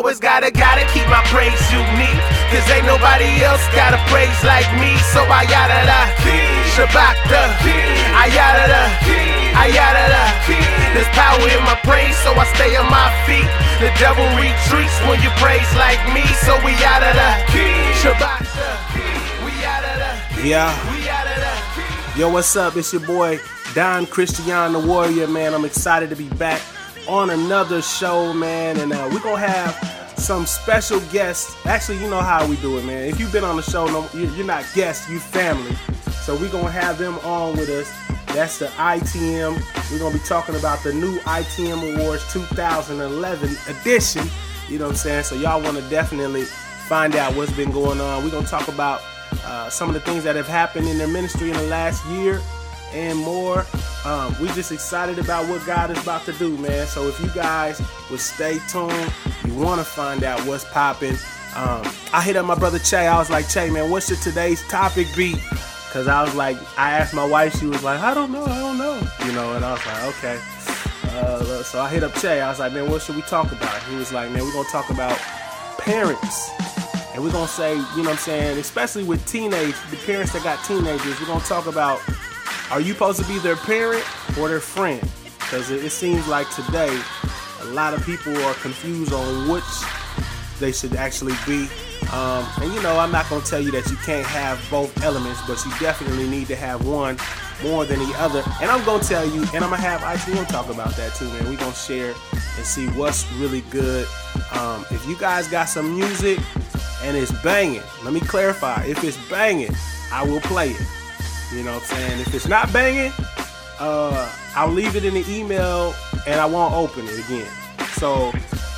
always gotta keep my praise unique. Cause ain't nobody else got a praise like me. So I yada da, Shabbat da, I yada da, I yada da. There's power in my praise, so I stay on my feet. The devil retreats when you praise like me. So we yada da, Shabbat da, we yada da, Yeah. we yada da. Yo, what's up? It's your boy Don Christian the Warrior, man. I'm excited to be back on another show, man. And we're gonna have some special guests. Actually, you know how we do it, man. If you've been on the show, you're not guests, you family. So we're gonna have them on with us. That's the ITM. We're gonna be talking about the new ITM Awards 2011 edition. You know what I'm saying? So y'all wanna definitely find out what's been going on. We're gonna talk about some of the things that have happened in their ministry in the last year and more. We're just excited about what God is about to do, man. So if you guys would stay tuned, you want to find out what's popping. I hit up my brother Che. I was like, Che, man, what should today's topic be? Because I was like, I asked my wife, she was like, I don't know. You know, and I was like, okay. So I hit up Che. I was like, man, what should we talk about? He was like, man, we're going to talk about parents. And we're going to say, you know what I'm saying, especially with the parents that got teenagers, we're going to talk about, are you supposed to be their parent or their friend? Because it seems like today, a lot of people are confused on which they should actually be. And you know, I'm not going to tell you that you can't have both elements, but you definitely need to have one more than the other. And I'm going to tell you, and I'm going to have ITM talk about that too, man. We're going to share and see what's really good. If you guys got some music and it's banging, let me clarify. If it's banging, I will play it. You know what I'm saying? If it's not banging, I'll leave it in the email and I won't open it again. So,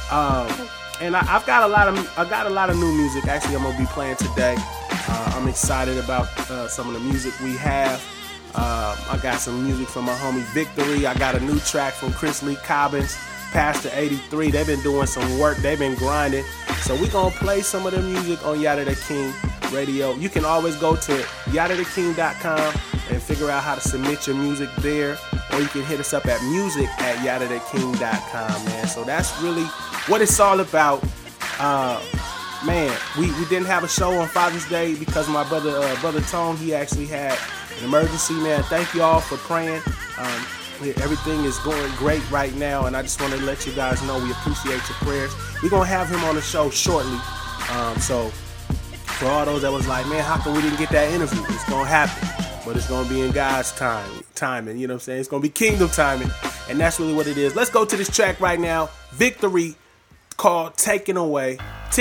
and I've got a lot of new music. Actually, I'm gonna be playing today. I'm excited about some of the music we have. I got some music from my homie Victory. I got a new track from Chris Lee Cobbins, Pastor 83. They've been doing some work. They've been grinding. So we're gonna play some of the music on Yada the King Radio. You can always go to yadatheking.com and figure out how to submit your music there, or you can hit us up at music@yadatheking.com, man. So that's really what it's all about. Man, we didn't have a show on Father's Day because my brother Tone, he actually had an emergency, man. Thank you all for praying. Everything is going great right now, and I just want to let you guys know we appreciate your prayers. We're going to have him on the show shortly. So for all those that was like, man, how come we didn't get that interview? It's going to happen, but it's going to be in God's timing, you know what I'm saying? It's going to be kingdom timing, and that's really what it is. Let's go to this track right now, Victory, called Ticking Away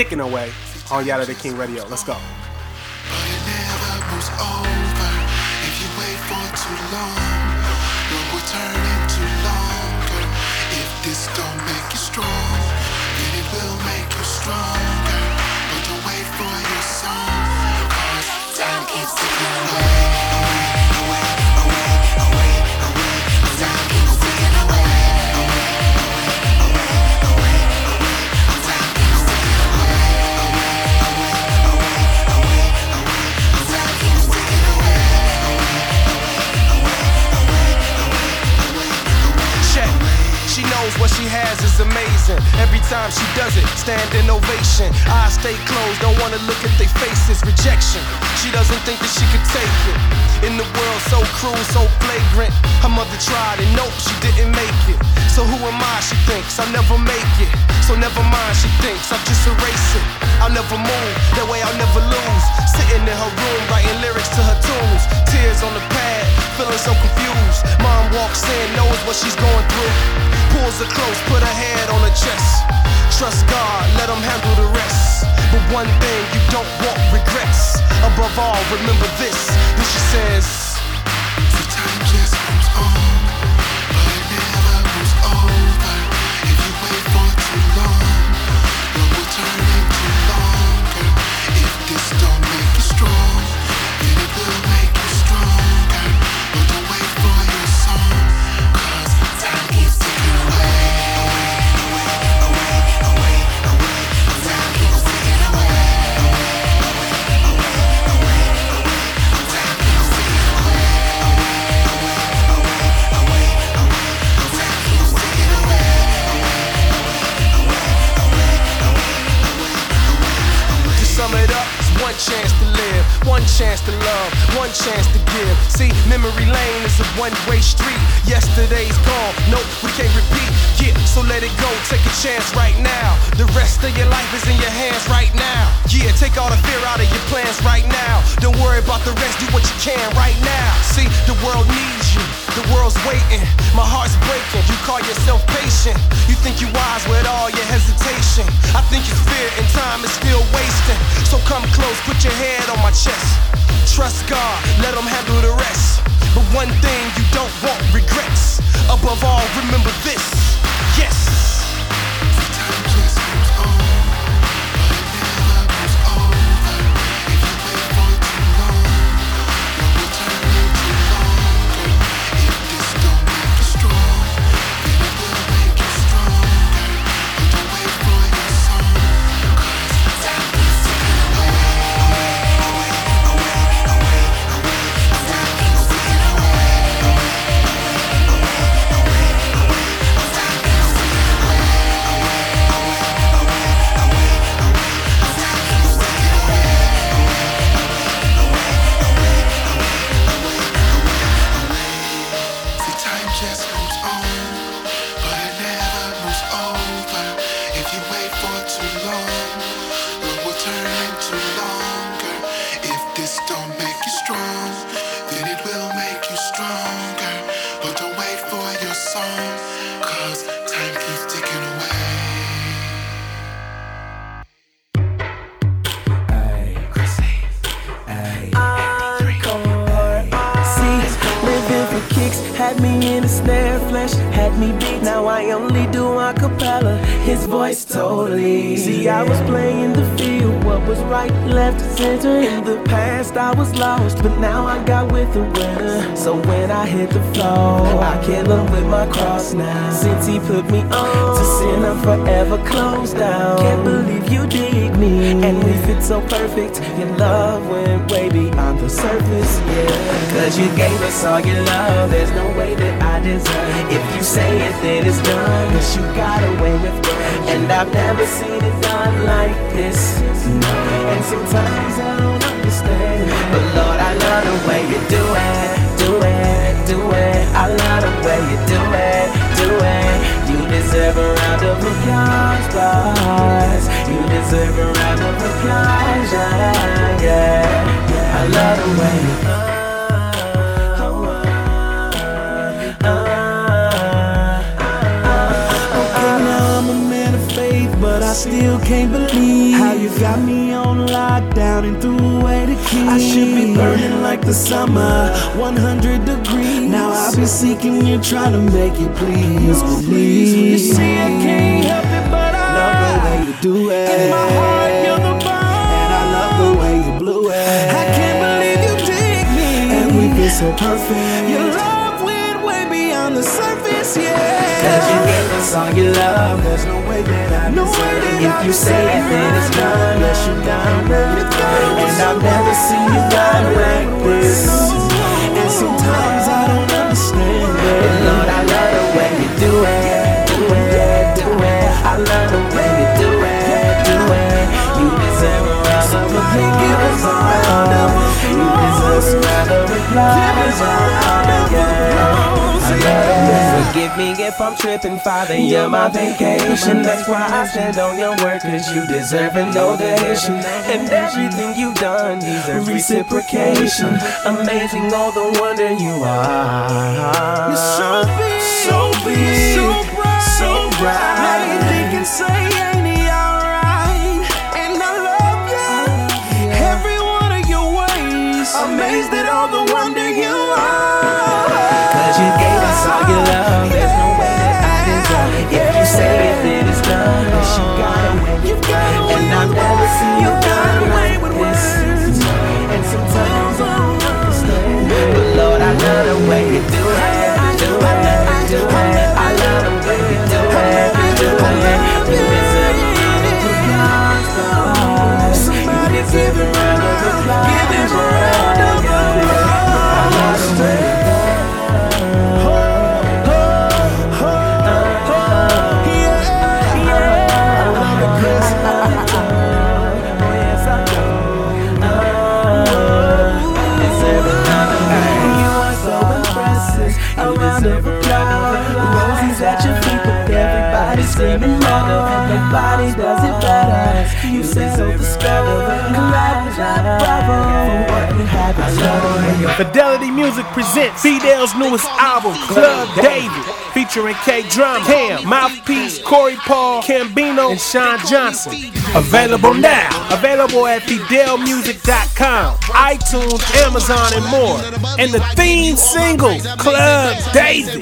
on Yada the King Radio. Let's go. But it never moves over if you wait for too long. What will turn into longer? If this don't make you strong, then it will make you stronger. But don't wait for your song, 'cause time keeps ticking away. Time keeps ticking away. She knows what she has is amazing. Every time she does it, standing ovation. Eyes stay closed, don't wanna look at their faces. Rejection, she doesn't think that she could take it. In the world so cruel, so flagrant. Her mother tried and nope, she didn't make it. So who am I, she thinks, I'll never make it. So never mind, she thinks, I'll just erase it. I'll never move, that way I'll never lose. Sitting in her room, writing lyrics to her tunes. Tears on the pad, feeling so confused. Mom walks in, knows what she's going through. Pulls her close, put her head on her chest. Trust God, let him handle the rest. But one thing, you don't want regrets. Above all, remember this. Then she says, The time just moves on, but it never moves over. If you wait for too long, what will turn into longer? If this don't make you strong, then it will make you stronger. But don't wait for your song, 'cause time keeps ticking away. Time keeps ticking away. Time keeps ticking away. chance to live, one chance to love, one chance to give. See, memory lane is a one-way street. Yesterday's gone, nope, we can't repeat. Yeah, so let it go, take a chance right now. The rest of your life is in your hands right now. Yeah, take all the fear out of your plans right now. Don't worry about the rest, do what you can right now. See, the world needs you, the world's waiting. My heart's breaking, you call yourself patient. You think you wise with all your hesitation. I think it's fear and time is still wasting. So come close, put your head on my chest. Trust God, let him handle the rest. But one thing you don't want, regrets. Above all, remember this, yes. Time just moves on, but it never moves over. If you wait for too long, love will turn into longer. If this don't make you strong, then it will make you stronger. But don't wait for your song, 'cause time keeps ticking away, away, away, away, away, away. Time keeps ticking away, away, away, away, away, away. Time keeps ticking away, away, away, away, away, away. Time keeps ticking away, away, away, away, away, away. See, time just moves on, but it never moves over. If you wait for too long, love will turn into longer. If this don't make you strong, then it will make you stronger. But don't wait for your song, 'cause time keeps ticking away. See, living for kicks had me in a snare, flesh had me beat. Now I only do a cappella, his voice totally. See, I was playing the field, what was right, left, center. In the past I was lost, but now I got with the winner. So when I hit the floor, I kill him with my cross now. Since he put me on to sin, I'm forever closed down. Can't believe you dig me, and we fit so perfect. Your love went way beyond the surface, yeah. Cause you gave us all your love, there's no way that I deserve it. If you say it, then it's done, cause you got away with it. And I've never seen it done like this, no. And sometimes I don't understand, but Lord, I love the way you do it, do it, do it. I love the way you do it, do it. You deserve a round of applause, boys. You deserve a round of applause, yeah, yeah. I love the way you Okay, now I'm a man of faith, but I still can't believe how you got me on lockdown and threw away the key. I should be burning like the summer, 100 degrees. Now I've been seeking you, trying to make it please with me. You see, I can't help it, but I love the way you do it. In my heart, you're the bomb, and I love the way you blew it. I can't believe you dig me, and we feel so perfect. Your love went way beyond the surface, yeah. Cause you gave us all your love, there's no way that I deserve it. If you say it, then it's done, unless you done it. And I've never seen you done like this. And sometimes I don't understand it. But Lord, I love the way you do it, do it, do it. I love the way you do it, do it. You deserve a round of applause. You deserve a round of applause. Forgive me if I'm tripping, Father, you're my vacation. That's why I stand on your word, cause you deserve an ovation. And everything you've done deserves reciprocation. Amazing, all the wonder you are. You're so big, so big, so bright, so bright. Now you think and say, ain't he alright? And I love you, every one of your ways. Amazed at all the wonder you are. Cause you gave us all your love, there's no way that I deserve it. If you say it, then it's done, cause you got away with it. And I've never seen you done like this. And sometimes I don't understand, but Lord, I love the way you do it, do it, do it. I love the way you do it, do it. You deserve a round of applause. You deserve a round of applause. only does it better. You settle the score. Fidelity Music presents Fidel's newest album, Club David, featuring K Drama, Cam, Mouthpiece, Corey Paul, Cambino, and Sean Johnson. Available now. Available at fidelmusic.com, iTunes, Amazon, and more. And the theme single, Club David.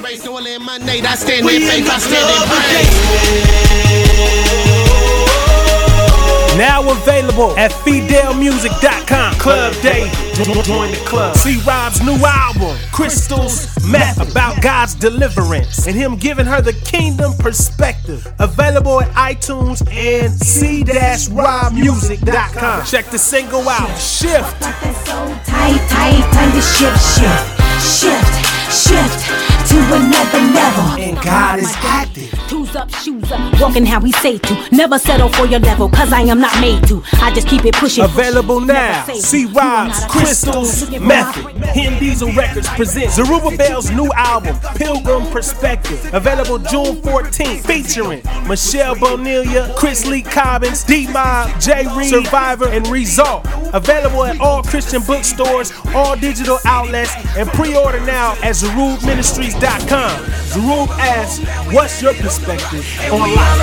Now available at fidelmusic.com. Club David. Join the club. See Rob's new album, Crystal's Meth, about God's deliverance and him giving her the kingdom perspective. Available at iTunes and c-robmusic.com. Check the single out, Shift. Time to shift to another level. And God is active. Two's up, shoes up, walking how he say to. Never settle for your level, cause I am not made to. I just keep it pushing. Available now. See Rob's Crystal's Method. Hen Diesel Records presents Zerubbabel's new album, Pilgrim Perspective. Available June 14th, featuring Michelle Bonilla, Chris Lee Cobbins, D-Mob, Jay Reed, Survivor, and Result. Available at all Christian bookstores, all digital outlets, and pre-order now at ZerubMinistries.com. Zerub asks, what's your perspective on life?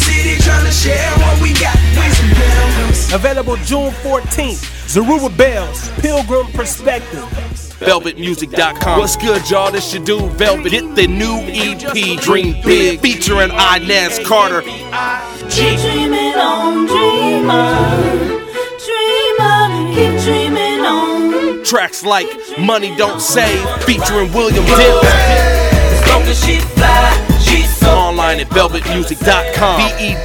Available June 14th, Zerubbabel's Pilgrim Perspective. VelvetMusic.com. What's good, y'all? This your dude Velvet. Hit the new EP, Dream Big, featuring Inez Carter. Keep dreaming on, dreamer, keep dreaming on. Tracks like Money Don't Save, featuring William Dill. As long as she fly, she's so Online at VelvetMusic.com.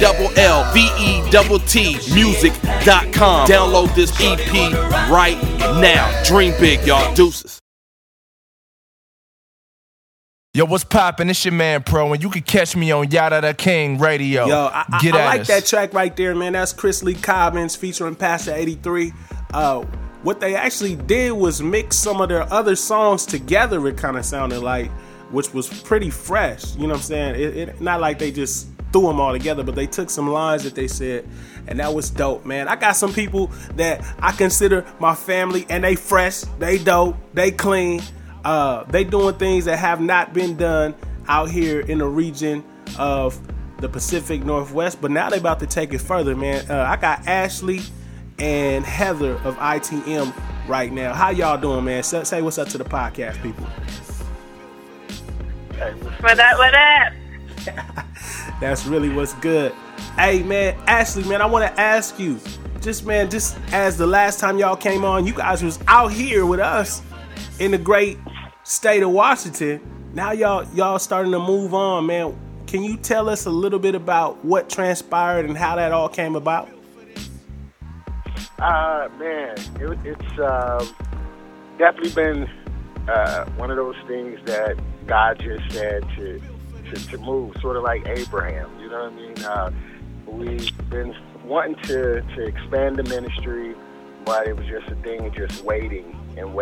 VelvetT music.com. Download this EP right now. Dream big, y'all. Deuces. Yo, what's poppin'? It's your man Pro, and you can catch me on Yada the King Radio. Yo, I like that track right there, man. That's Chris Lee Cobbins featuring Pastor 83. What they actually did was mix some of their other songs together, it kind of sounded like, which was pretty fresh. You know what I'm saying? It not like they just threw them all together, but they took some lines that they said, and that was dope, man. I got some people that I consider my family, and they fresh, they dope, they clean. They doing things that have not been done out here in the region of the Pacific Northwest, but now they about to take it further, man. I got Ashley and Heather of ITM right now. How y'all doing, man? Say what's up to the podcast, people. What up? That's really what's good. Hey, man, Ashley, man, I want to ask you, just as the last time y'all came on, you guys was out here with us in the great state of Washington. Now y'all starting to move on, man. Can you tell us a little bit about what transpired and how that all came about? Man, it's definitely been one of those things that God just said to move, sort of like Abraham. You know what I mean? We've been wanting to expand the ministry, but it was just a thing of just waiting, and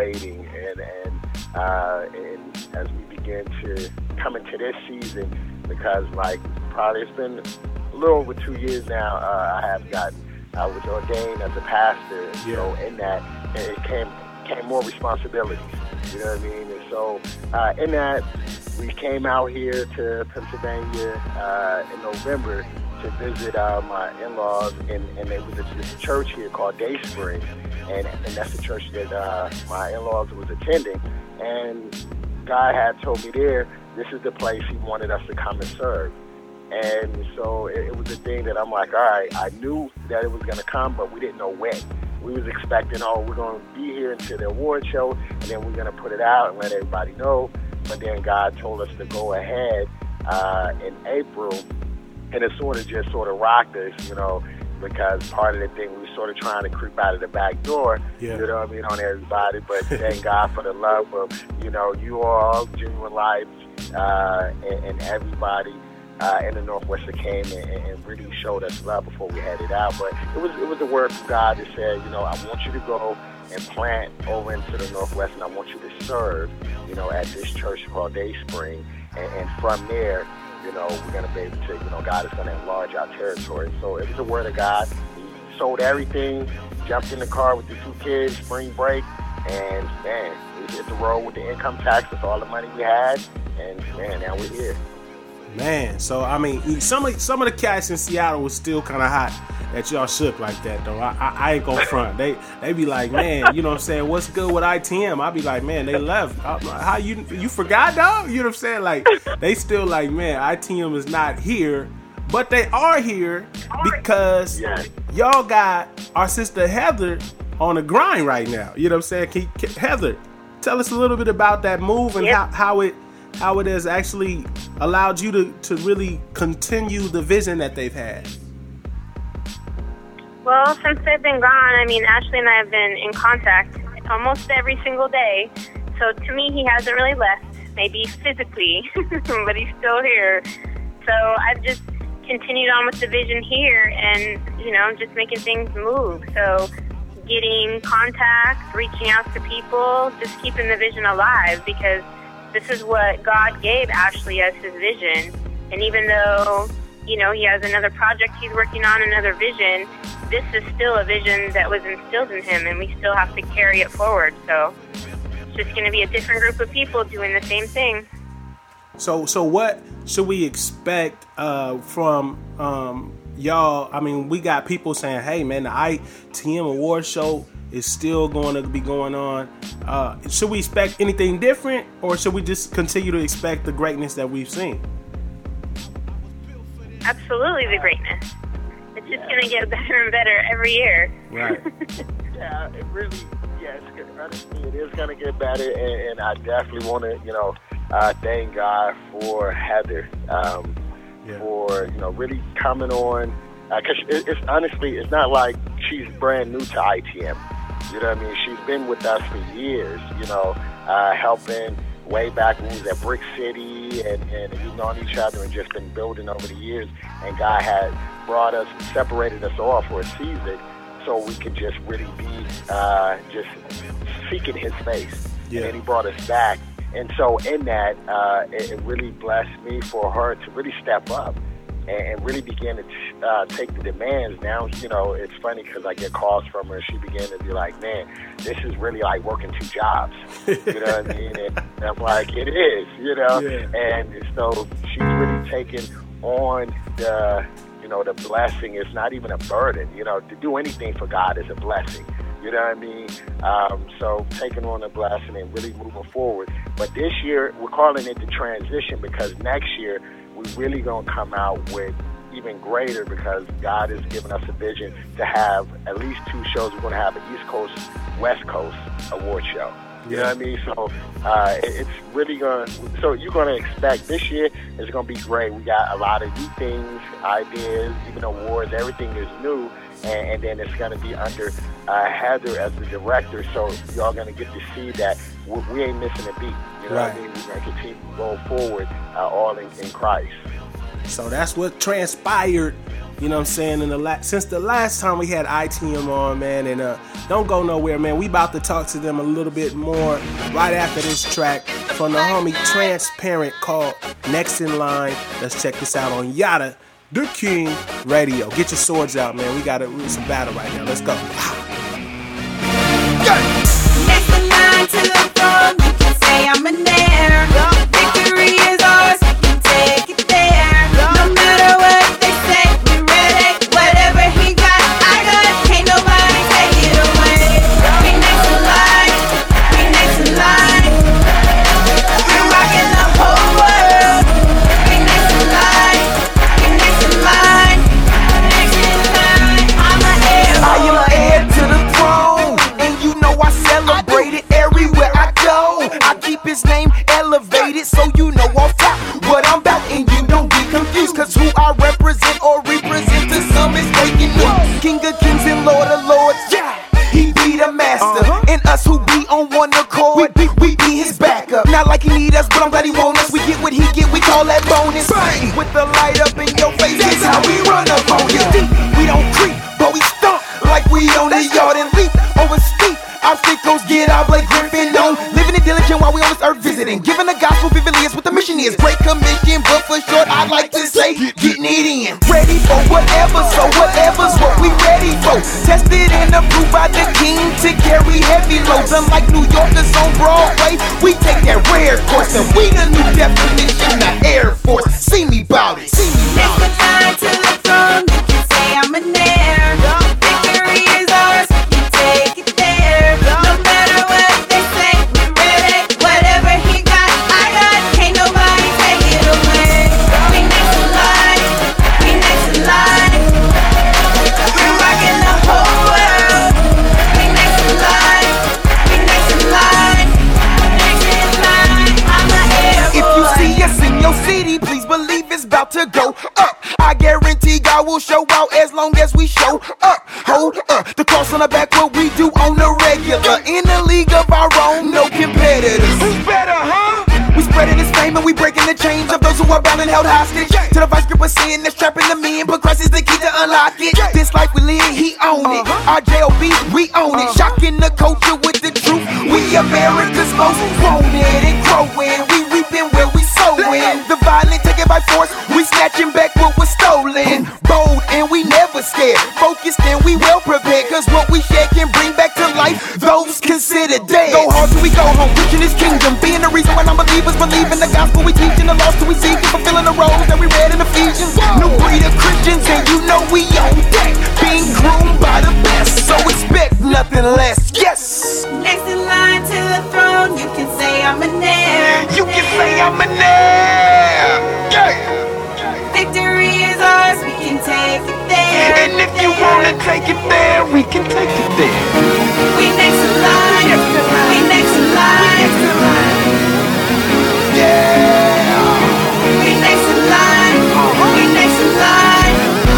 as we begin to come into this season, because probably it's been a little over 2 years now, I was ordained as a pastor, so in that it came more responsibilities, you know what I mean? And so in that, we came out here to Pennsylvania in November to visit my in-laws, and there was this church here called Dayspring, and that's the church that my in-laws was attending, and God had told me there, this is the place he wanted us to come and serve. And so it was a thing that I'm like, all right, I knew that it was going to come, but we didn't know when. We was expecting, we're going to be here until the award show, and then we're going to put it out and let everybody know. But then God told us to go ahead in April, and it sort of rocked us, because part of the thing, we were sort of trying to creep out of the back door, you know what I mean, on everybody. But thank God for the love of, you all, Genuine Life, and everybody in the Northwest that came and really showed us love before we headed out. But it was the word from God that said, I want you to go and plant over into the Northwest, and I want you to serve, at this church called Dayspring. And from there, you know, we're going to be able to, you know, God is going to enlarge our territory. So it was the word of God. He sold everything, jumped in the car with the 2 kids, spring break, and, man, we hit the road with the income tax. That's all the money we had, and, man, now we're here. Man, so, I mean, some of the cats in Seattle was still kind of hot that y'all shook like that, though. I ain't gonna front. They be like, man, you know what I'm saying, what's good with ITM? I be like, man, they left. How you forgot, dog? You know what I'm saying? Like, they still like, man, ITM is not here, but they are here because y'all got our sister Heather on the grind right now. You know what I'm saying? Heather, tell us a little bit about that move and how it has actually allowed you to really continue the vision that they've had. Well, since they've been gone, I mean, Ashley and I have been in contact almost every single day. So to me, he hasn't really left, maybe physically, but he's still here. So I've just continued on with the vision here and, you know, just making things move. So getting contacts, reaching out to people, just keeping the vision alive, because this is what God gave Ashley as his vision. And even though, you know, he has another project he's working on, another vision, this is still a vision that was instilled in him, and we still have to carry it forward. So it's just going to be a different group of people doing the same thing. So what should we expect from y'all? I mean, we got people saying, hey, man, the ITM Award Show is still going to be going on. Should we expect anything different, or should we just continue to expect the greatness that we've seen? Absolutely the greatness. It's just going to get better and better every year. Right. Yeah, it really, honestly, it is going to get better, and I definitely want to, you know, thank God for Heather, for, you know, really coming on, because it's honestly, it's not like she's brand new to ITM. You know what I mean? She's been with us for years, you know, helping way back when we was at Brick City, and we've known each other and just been building over the years. And God had brought us, separated us off for a season so we could just really be just seeking his face. Yeah. And then he brought us back. And so in that, it really blessed me for her to really step up and really begin to take the demands. Now, you know, it's funny because I get calls from her, and she began to be like, man, this is really like working 2 jobs. You know what I mean? And I'm like, it is, you know? Yeah. And so she's really taken on the, you know, the blessing. It's not even a burden. You know, to do anything for God is a blessing. You know what I mean? So taking on a blessing and really moving forward. But this year, we're calling it the transition, because next year, we're really going to come out with even greater, because God has given us a vision to have at least 2 shows. We're going to have an East Coast, West Coast award show. You know what I mean? So it's really going to, so you're going to expect this year is going to be great. We got a lot of new things, ideas, even awards. Everything is new. And then it's going to be under Heather as the director. So y'all going to get to see that we ain't missing a beat. You know what I mean? We're going to continue to go forward all in Christ. So that's what transpired, you know what I'm saying, since the last time we had ITM on, man. And don't go nowhere, man. We about to talk to them a little bit more right after this track from the homie Transparent called Next in Line. Let's check this out on Yada the King Radio. Get your swords out, man. We got some battle right now. Let's go. Next in line to the throne, you can say I'm an heir. Victory is ours, you can take it there. No matter what they say, we ready. Whatever he got, I got it. Can't nobody take it away. We next in line, we next in line. We're rocking the whole world. We next in line, we next in line. Next in line, I'm an heir. I am an heir to the throne, and you know I celebrate it everywhere I go. I keep his name elevated, so you know off top what I'm about, and you don't get confused, cause who I represent or represent to some is making news. King of kings and Lord of lords, yeah, he be the master, and us who be on one accord, we be his backup. Not like he need us, but I'm glad he want us. We get what he get, we call that bonus. Bang! With the light up in your face, that's how we run up on you. We don't creep, but we stomp like we on the yard and leap over steep obstacles. Get our Blake Griffin on, living in diligent while we on this earth visiting, giving the gospel vividly is what the mission. Wishing is great commission, but for short I like to say getting it in. Ready for whatever, so whatever's what we ready for. Tested and approved by the king to carry heavy loads. Unlike New Yorkers on Broadway, we take that rare course, and we the new definition of Air Force. See me bout it. See me bout it. Next to the throne, you can say I'm an heir. Victory is ours, you take it there. No matter what they say, we're ready. Whatever he got, I got. Can't nobody take it away. We next in line, we next in line. We're rocking the whole world. We next in line, we next in line. Next in line, I'm an air boy. If you see us in your city, please believe it's about to go up. I guarantee God will show out as long as we show up. Hold up, the cross on the back, what we do on the regular. In a league of our own, no competitors. Who's better, huh? We spreading this fame and we breaking the chains of those who are bound and held hostage to the vice grip of sin that's trapping the men. But Christ is the key to unlock it. This life we live, he own it. Our J.O.B., we own it. Shocking the culture with the truth. We America's most wanted and growing. We reaping where we sowing. The violent take it by force. We snatching back what was stolen. Bold and we never scared. Focused and we well prepared. Cause what we share can bring back to life those considered dead. Go hard till we go home, reaching his kingdom. Being the reason why non-believers believe in the gospel we teach, and the lost till we seek, and fulfilling the roles that we read in Ephesians. New breed of Christians, and you know we on deck. Being groomed by the best, so expect nothing less. Yes! Next in line to the throne, you can say I'm an heir. You can say I'm an heir. Yeah. Victory is ours, we can take it there. And if you wanna take it there, we can take it there. We next in line, we next in line. Yeah. We next in line, we next in line.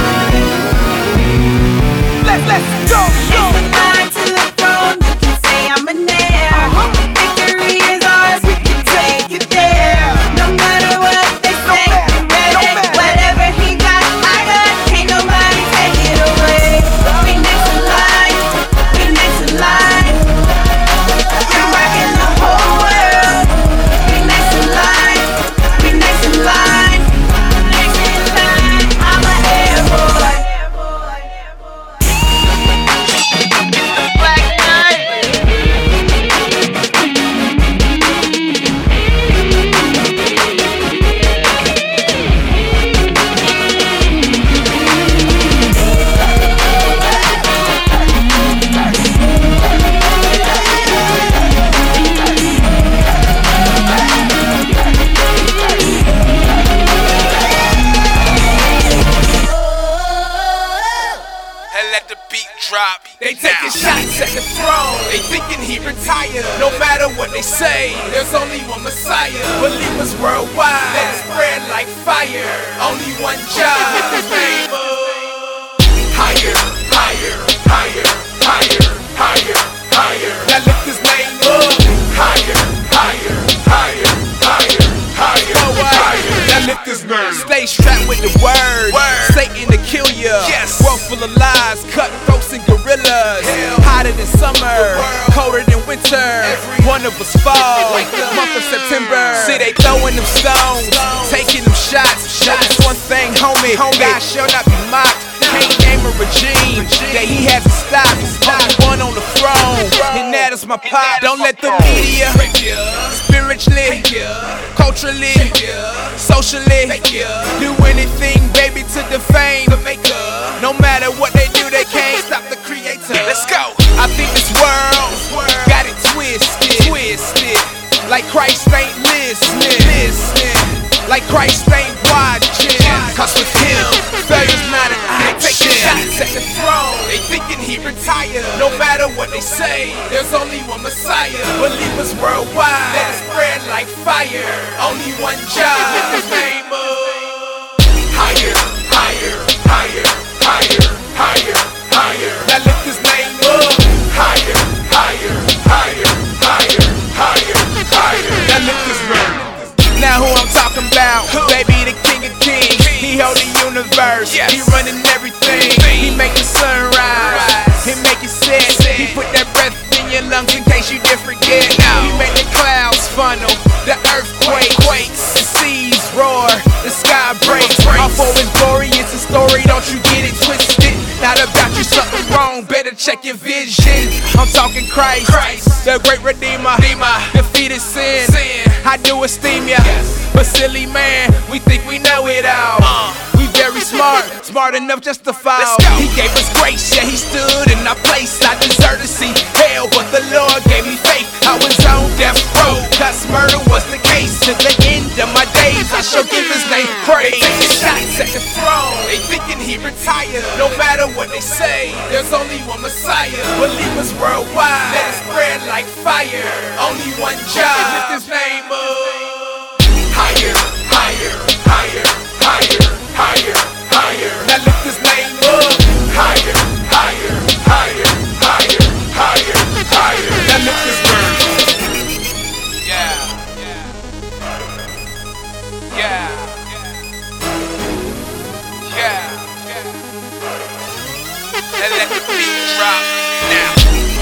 Let's go. Next in line to the throne, you can say I'm an heir. Victory is ours, we can take it there. No matter what they say, we're ready. Whatever he got, I got. Can't nobody take it away. We next in line, we next in line. We're rocking the whole world. We next in line, we next in line. Next in line, I'm an air boy. Black Knight. And let the beat drop. They taking shots at the throne. They thinking he retired. No matter what they say, there's only one Messiah. Believers worldwide, let it spread like fire. Only one job. His name higher, higher, higher, higher, higher, higher. Now lift his name up. Higher, higher, higher, higher, higher, higher. Now lift his name. Stay strapped with the word. Satan to kill ya. Yes. World full of lies, cutthroats and gorillas. Hotter than summer, colder than winter. One of us fall. Month of September. See they throwing them stones, taking them shots. Know this one thing, homie. God shall not be mocked. Can't name a regime that he hasn't stopped. Only one on the throne, and that is my pop. Don't let the media spiritually, culturally, socially do anything, baby, to defame the maker. No matter what they do, they can't stop the creator. Let's go. I think this world got it twisted, like Christ ain't listening, like Christ ain't watching. Cause with him, failure's not an option. Taking shots at the throne, they thinking he retired. No matter what they say, there's only one Messiah. Believers worldwide, let it spread like fire. Only one job, his name higher, higher, higher, higher, higher, higher. Now lift his name up. Higher, higher, higher, higher, higher, higher. Now lift his name. Now who I'm talking about, baby, the king of kings. He hold the universe, he running everything. He make the sun rise, he make it set. He put that breath in your lungs in case you did forget. He make the clouds funnel, the earthquake quakes. wrong, better check your vision. I'm talking Christ, the great Redeemer, defeated sin. I do esteem ya, but silly man, we think we know it all. We very smart enough just to fall. He gave us grace, yeah, he stood in our place. I deserve to see hell, but the Lord gave me faith. I was on death row, cause murder was the case. To the end of my days, I shall give his name praise. Taking shots at the throne, they thinking he retired. No matter what they say, there's only one Messiah. Believers worldwide, let it spread like fire. Only one job, lift his name up. Higher, higher, higher, higher, higher, higher. Now lift his name up. Higher, higher, higher, higher, higher, higher. Now lift his name. Yeah, yeah, yeah, yeah. And let the beat drop now.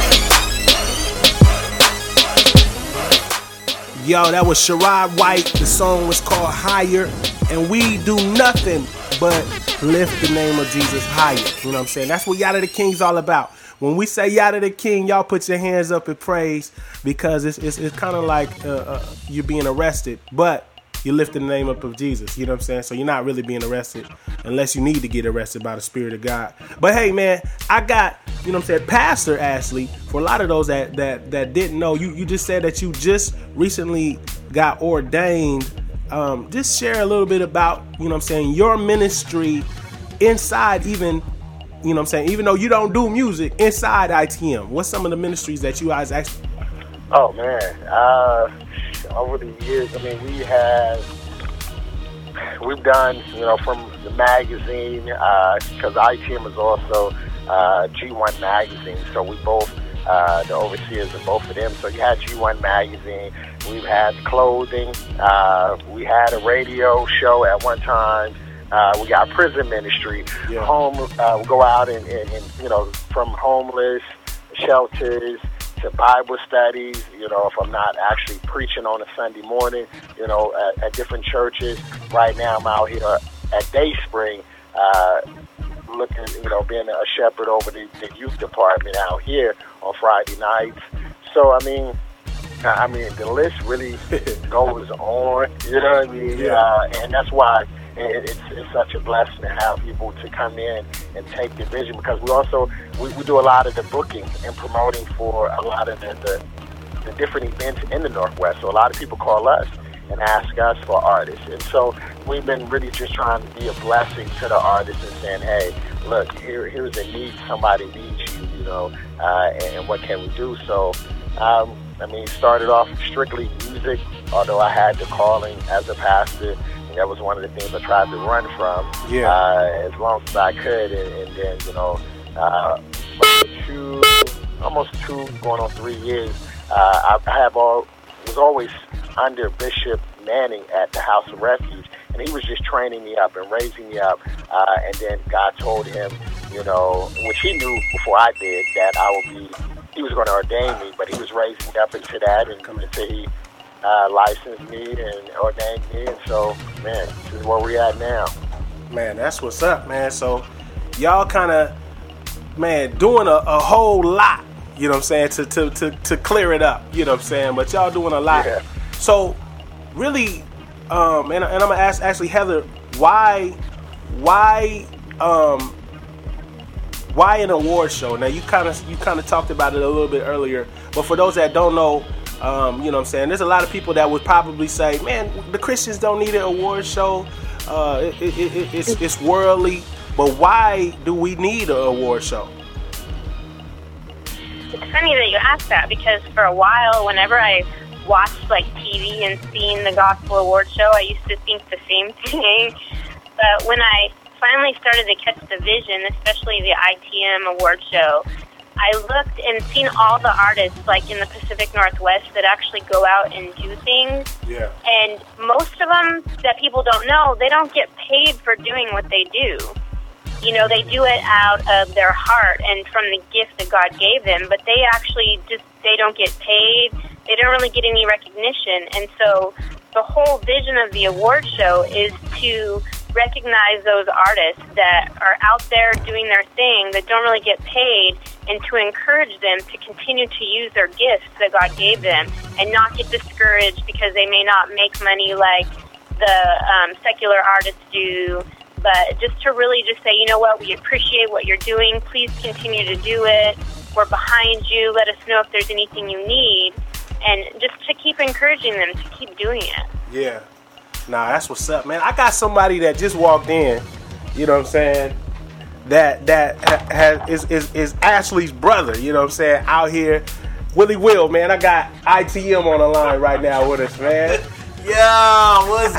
Yo, that was Sherrod White. The song was called Higher. And we do nothing but lift the name of Jesus higher. You know what I'm saying? That's what Yada the King's all about. When we say Yada the King, y'all put your hands up in praise, because it's kind of like you're being arrested, but you're lifting the name up of Jesus. You know what I'm saying? So you're not really being arrested unless you need to get arrested by the Spirit of God. But hey, man, I got, you know what I'm saying, Pastor Ashley, for a lot of those that didn't know, you just said that you just recently got ordained. Just share a little bit about, you know what I'm saying, your ministry inside, even, you know what I'm saying, even though you don't do music, inside ITM. What's some of the ministries that you guys actually... Oh, man. Over the years, I mean, we've done, you know, from the magazine, because ITM is also G1 magazine, so we both, the overseers of both of them. So you had G1 magazine, we've had clothing, we had a radio show at one time, we got prison ministry, home, we go out and, you know, from homeless shelters to Bible studies, you know, if I'm not actually preaching on a Sunday morning, you know, at different churches. Right now I'm out here at Dayspring, looking, you know, being a shepherd over the youth department out here on Friday nights. So, I mean, the list really goes on, you know what I mean? And that's why it's such a blessing to have people to come in and take the vision, because we also, we do a lot of the booking and promoting for a lot of the different events in the Northwest. So a lot of people call us and ask us for artists. And so we've been really just trying to be a blessing to the artists and saying, hey, look, here's a need, somebody needs you, you know, and what can we do? So, I mean, started off strictly music, although I had the calling as a pastor. And that was one of the things I tried to run from as long as I could. And then, you know, almost 2 going on 3 years, I was always under Bishop Manning at the House of Refuge. And he was just training me up and raising me up. And then God told him, you know, which he knew before I did, that he was going to ordain me, but he was raising me up into that until he licensed me and ordained me. And so, man, this is where we're at now. Man, that's what's up, man. So y'all kind of, man, doing a whole lot, you know what I'm saying, to clear it up, you know what I'm saying, but y'all doing a lot. Yeah. So really, and I'm gonna ask actually Heather, why an award show? Now you kind of talked about it a little bit earlier, but for those that don't know, you know what I'm saying, there's a lot of people that would probably say, man, the Christians don't need an award show, it's worldly, but why do we need an award show? It's funny that you asked that, because for a while, whenever I watched like TV and seen the Gospel Award Show, I used to think the same thing. But when I finally started to catch the vision, especially the ITM Award Show, I looked and seen all the artists like in the Pacific Northwest that actually go out and do things. Yeah. And most of them that people don't know, they don't get paid for doing what they do. You know, they do it out of their heart and from the gift that God gave them, but they actually they don't get paid. They don't really get any recognition. And so the whole vision of the award show is to recognize those artists that are out there doing their thing that don't really get paid, and to encourage them to continue to use their gifts that God gave them and not get discouraged because they may not make money like the secular artists do, but just to really just say, you know what, we appreciate what you're doing. Please continue to do it. We're behind you. Let us know if there's anything you need. And just to keep encouraging them to keep doing it. Yeah. Nah, that's what's up, man. I got somebody that just walked in, you know what I'm saying, that is Ashley's brother, you know what I'm saying, out here. Willie Will, man. I got ITM on the line right now with us, man. Yo, what's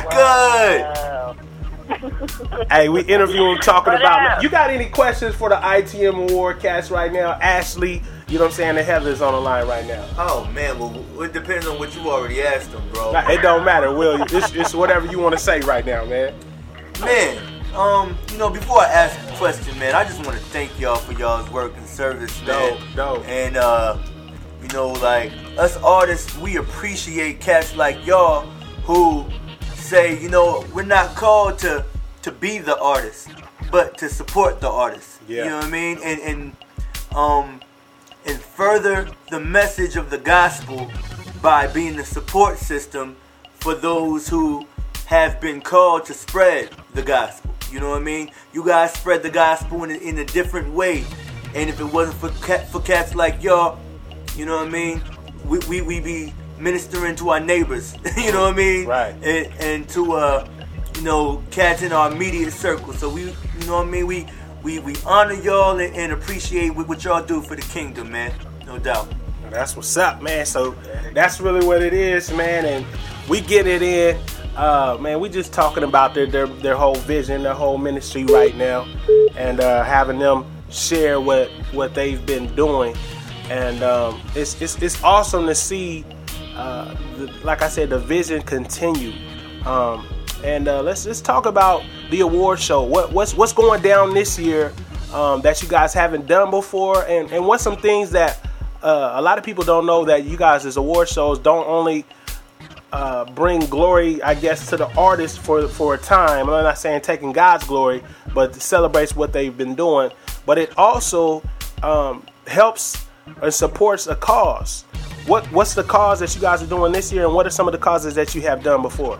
good? Hey, we interviewing talking about, you got any questions for the ITM Award cast right now? Ashley, you know what I'm saying, and Heather's on the line right now. Oh, man, well, it depends on what you already asked them, bro. Nah, it don't matter, Will. It's whatever you want to say right now, man. Man, you know, before I ask the question, man, I just want to thank y'all for y'all's work and service, man. Dope. And, you know, like, us artists, we appreciate cats like y'all who say, you know, we're not called to be the artist, but to support the artist. Yeah. You know what I mean? And further the message of the gospel by being the support system for those who have been called to spread the gospel. You know what I mean? You guys spread the gospel in a different way. And if it wasn't for cats like y'all, you know what I mean, we be ministering to our neighbors. You know what I mean? Right. And to you know, cats in our immediate circle. So we, you know what I mean, we honor y'all and appreciate what y'all do for the kingdom, man. No doubt. That's what's up, man. So that's really what it is, man. And we get it in. Man, we just talking about their whole vision, their whole ministry right now, and having them share what they've been doing. And it's awesome to see, like I said, the vision continue. And let's talk about the award show. What's going down this year that you guys haven't done before, and what's some things that a lot of people don't know, that you guys as award shows don't only bring glory, I guess, to the artists for a time. I'm not saying taking God's glory, but celebrates what they've been doing. But it also helps and supports a cause. What's the cause that you guys are doing this year, and what are some of the causes that you have done before?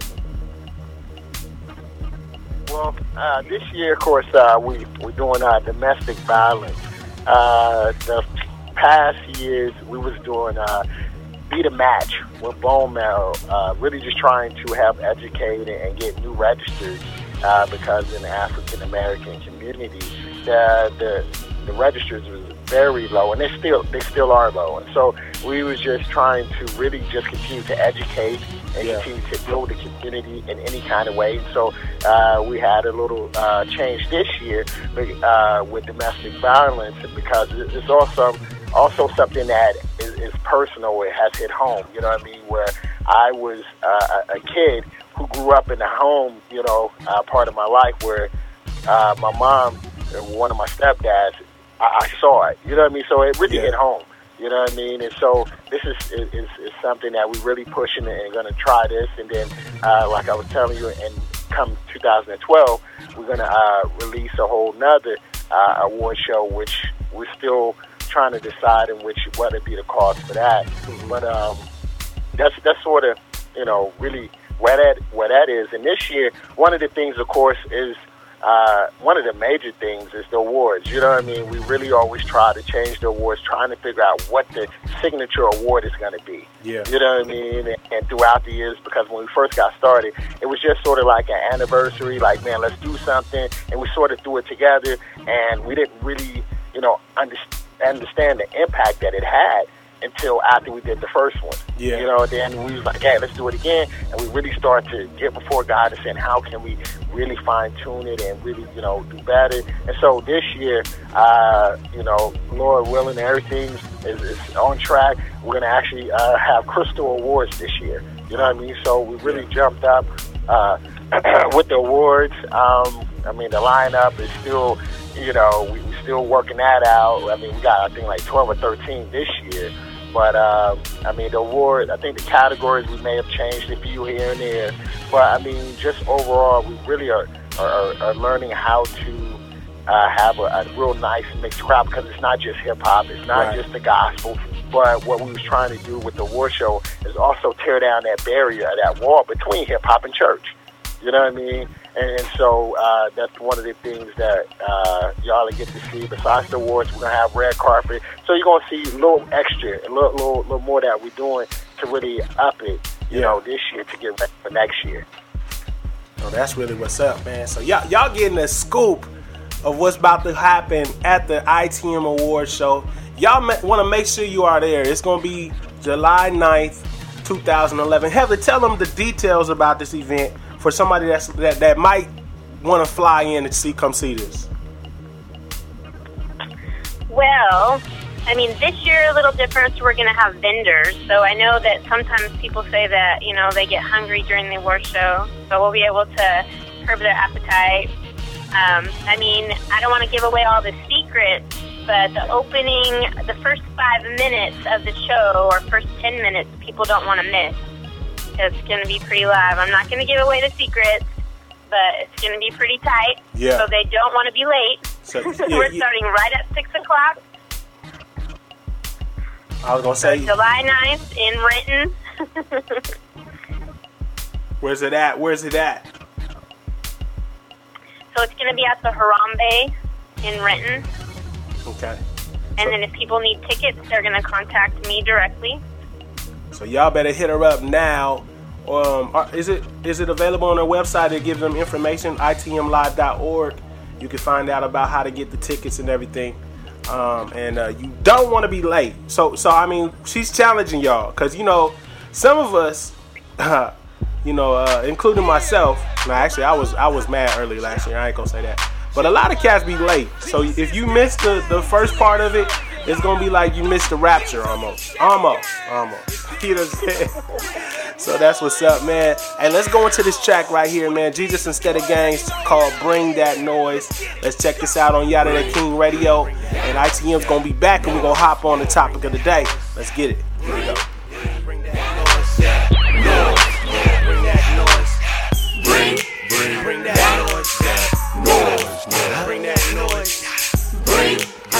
Well, this year, of course, we're doing domestic violence. The past years, we was doing Beat a Match with bone marrow, really just trying to help educate and get new registers, because in the African American community, the registers was very low, and they still are low. And so we was just trying to really just continue to educate and continue to build the community in any kind of way. So we had a little change this year with domestic violence, because it's also something that is personal. It has hit home, you know what I mean, where I was a kid who grew up in a home, you know, part of my life where my mom and one of my stepdads, I saw it, you know what I mean, so it really hit home, you know what I mean. And so this is something that we really pushing and going to try this. And then like I was telling you, and come 2012 we're going to release a whole nother award show, which we're still trying to decide in what would be the cost for that. But that's sort of, you know, really where that is. And this year, one of the things, of course, is one of the major things is the awards. You know what I mean? We really always try to change the awards, trying to figure out what the signature award is going to be. Yeah. You know what I mean? And throughout the years, because when we first got started, it was just sort of like an anniversary, like, man, let's do something. And we sort of threw it together, and we didn't really, you know, understand the impact that it had until after we did the first one. Yeah. You know, then we was like, hey, let's do it again. And we really started to get before God and saying, how can we really fine tune it and really, you know, do better. And so this year, you know, Lord willing, everything is on track. We're going to actually have Crystal Awards this year. You know what I mean? So we really jumped up with the awards. I mean, the lineup is still, you know, we're still working that out. I mean, we got, I think, like 12 or 13 this year. But, I mean, the award, I think the categories, we may have changed a few here and there. But, I mean, just overall, we really are are learning how to have a real nice mixed crowd, because it's not just hip hop, it's not just the gospel. But what we was trying to do with the war show is also tear down that barrier, that wall between hip hop and church. You know what I mean? And so that's one of the things that y'all get to see. Besides the awards, we're gonna have red carpet, so you're gonna see a little extra, a little more that we're doing to really up it, you know, this year to get ready for next year. Oh, that's really what's up, man. So y'all getting a scoop of what's about to happen at the ITM Awards show. Y'all want to make sure you are there. It's going to be July 9th, 2011. Heather, tell them the details about this event for somebody that might want to fly in and come see this. Well, I mean, this year a little different. We're going to have vendors. So I know that sometimes people say that, you know, they get hungry during the award show. So we'll be able to curb their appetite. I mean, I don't want to give away all the secrets, but the first 5 minutes of the show, or first 10 minutes, people don't want to miss. It's going to be pretty live. I'm not going to give away the secrets, but it's going to be pretty tight. Yeah. So they don't want to be late. So, We're starting right at 6 o'clock. I was going to say... So July 9th in Renton. Where's it at? So it's going to be at the Harambe in Renton. Okay. And then if people need tickets, they're going to contact me directly. So y'all better hit her up now. Is it available on their website? It gives them information, itmlive.org. You can find out about how to get the tickets and everything. And you don't want to be late. So I mean, she's challenging y'all, because, you know, some of us, including myself. No, actually, I was mad early last year. I ain't gonna say that. But a lot of cats be late. So if you missed the first part of it, it's gonna be like you missed the rapture almost. You know what I'm saying? So that's what's up, man. Hey, let's go into this track right here, man. Jesus Instead of Gangs, called Bring That Noise. Let's check this out on Yada the King Radio. And ITM's gonna be back, and we're gonna hop on the topic of the day. Let's get it. Here we go. Bring that noise, bring that noise. Bring that noise, bring that noise. Bring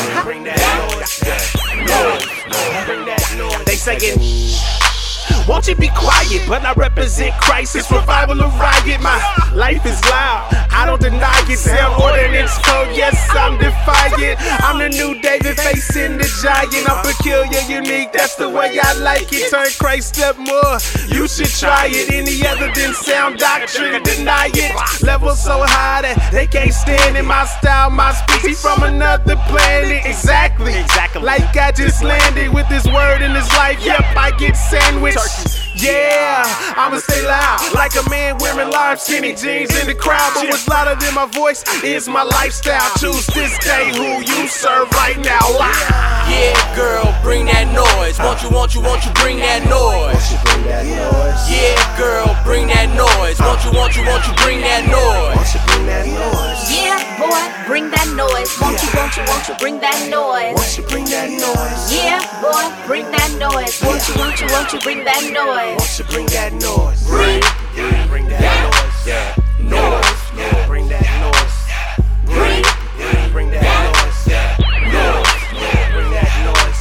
that noise. They saying, won't you be quiet? But I represent Christ. It's revival of riot. My life is loud. I don't deny it. Sound ordinance code. Yes, I'm defiant. I'm the new David facing the giant. I'm peculiar, unique. That's the way I like it. Turn Christ up more. You should try it. Any other than sound doctrine, deny it. Level so high that they can't stand in my style, my speech. He from another planet. Exactly. Like I just landed with this word in this life. Yep, I get sandwiched. Yeah, I'ma stay loud like a man wearing large skinny jeans in the crowd. But what's louder than my voice is my lifestyle. Choose this day who you serve right now. Yeah, girl, bring that noise. Won't you bring that noise? Yeah, girl, bring that noise. Won't you bring that noise? Yeah, boy, bring that noise. Won't you bring that noise? Yeah, boy, bring that noise. Won't you bring that noise? Won't you bring that noise? Bring that noise. Yeah, noise. Bring that noise. Bring that noise. Yeah, noise. Bring that noise.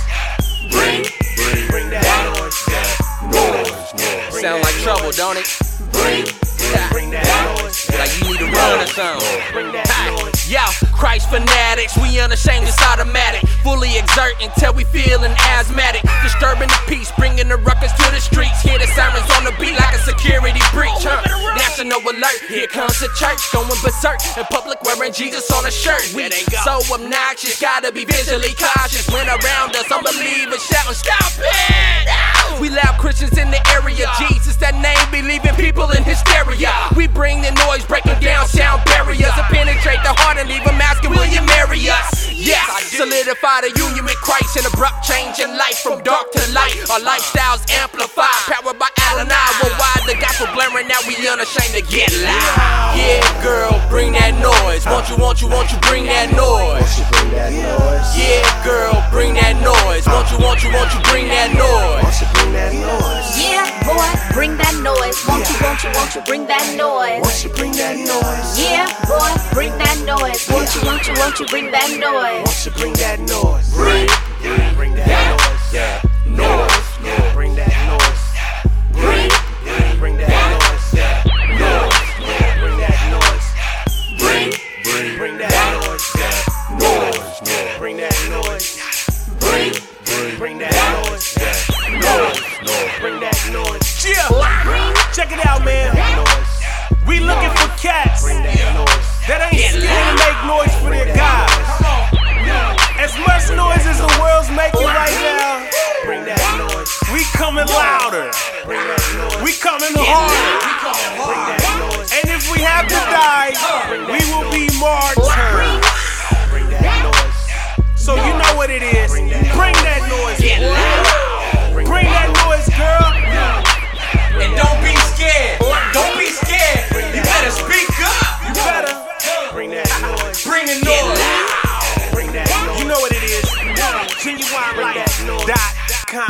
Bring that noise. Yeah, noise. Sound like trouble, don't it? Bring that noise. Like you need to run or something. Bring that noise. Yo, Christ fanatics, we unashamed, it's automatic. Fully exert until we feeling asthmatic. Disturbing the peace, bringing the ruckus to the streets. Hear the sirens on the beat like a security breach. National alert, here comes the church. Going berserk in public wearing Jesus on a shirt. We so obnoxious, gotta be visually cautious. When around us, unbelievers shouting, stop it! We loud Christians in the area. Jesus, that name be leaving people in hysteria. We bring the noise, breaking down sound barriers, and penetrate the heart and leave them asking, will you marry us? Yes, solidify the union with Christ, an abrupt change in life from dark to light. Our lifestyles amplified, powered by Adonai. Worldwide, the gospel blaring, now we unashamed to get loud. Yeah, girl, bring that noise. Won't you bring that noise? Yeah, girl, bring that noise. Won't you bring that noise? Yeah, boy, bring that noise. Won't you bring that noise? Yeah, won't you bring that noise? Won't you bring that noise? Bring that noise. Yeah. Noise. Yeah. Bring that noise. Bring that noise. Yeah. Noise. Yeah. Bring that noise. Bring that noise. Yeah. Noise. Yeah. Bring that noise. Bring that noise. Yeah. Noise. Bring that noise. Yeah. Check it out, man. We looking for cats that ain't scared to make noise for their guys. As much noise as the world's making right now, we coming louder. We coming harder. And if we have to die, we will be martyrs. So you know what it is. Bring that noise. Bring that noise, girl. And don't be scared. Don't be scared. You better speak up. You better bring that noise. Bring the noise. Bring that noise. You know what it is. GenuineLife.com.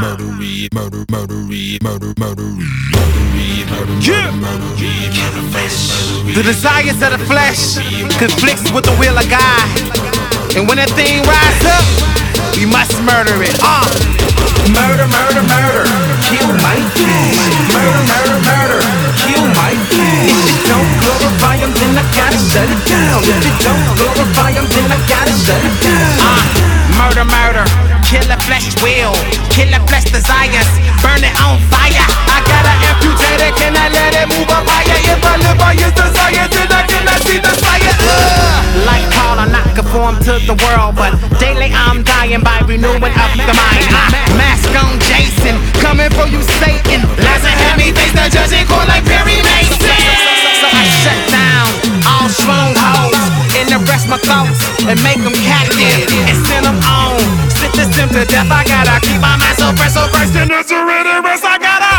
The desires of the flesh conflicts with the will of God. And when that thing rise up, we must murder it. Murder, murder, murder, kill my flesh. Murder, murder, murder, kill my flesh. If it don't glorify him, then I gotta shut it down. If it don't glorify him, then I gotta shut it down. Murder, murder, kill the flesh will, kill the flesh desires, burn it on fire. I gotta amputate it, can I let it move up higher? If I live by his desires, then I cannot see the fire. Like Paul, I'm not conformed to the world, but daily I'm dying by renewing up the mind. Mask on Jason, coming for you Satan. Lies and have me face the judging court like Perry Mason. So I shut down all strongholds and arrest my thoughts and make them captive and send them on. Sit this them to death, I gotta keep my mind so fresh in the surrender rest. I gotta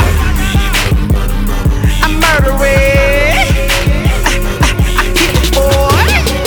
I murder it. I kill it, boy.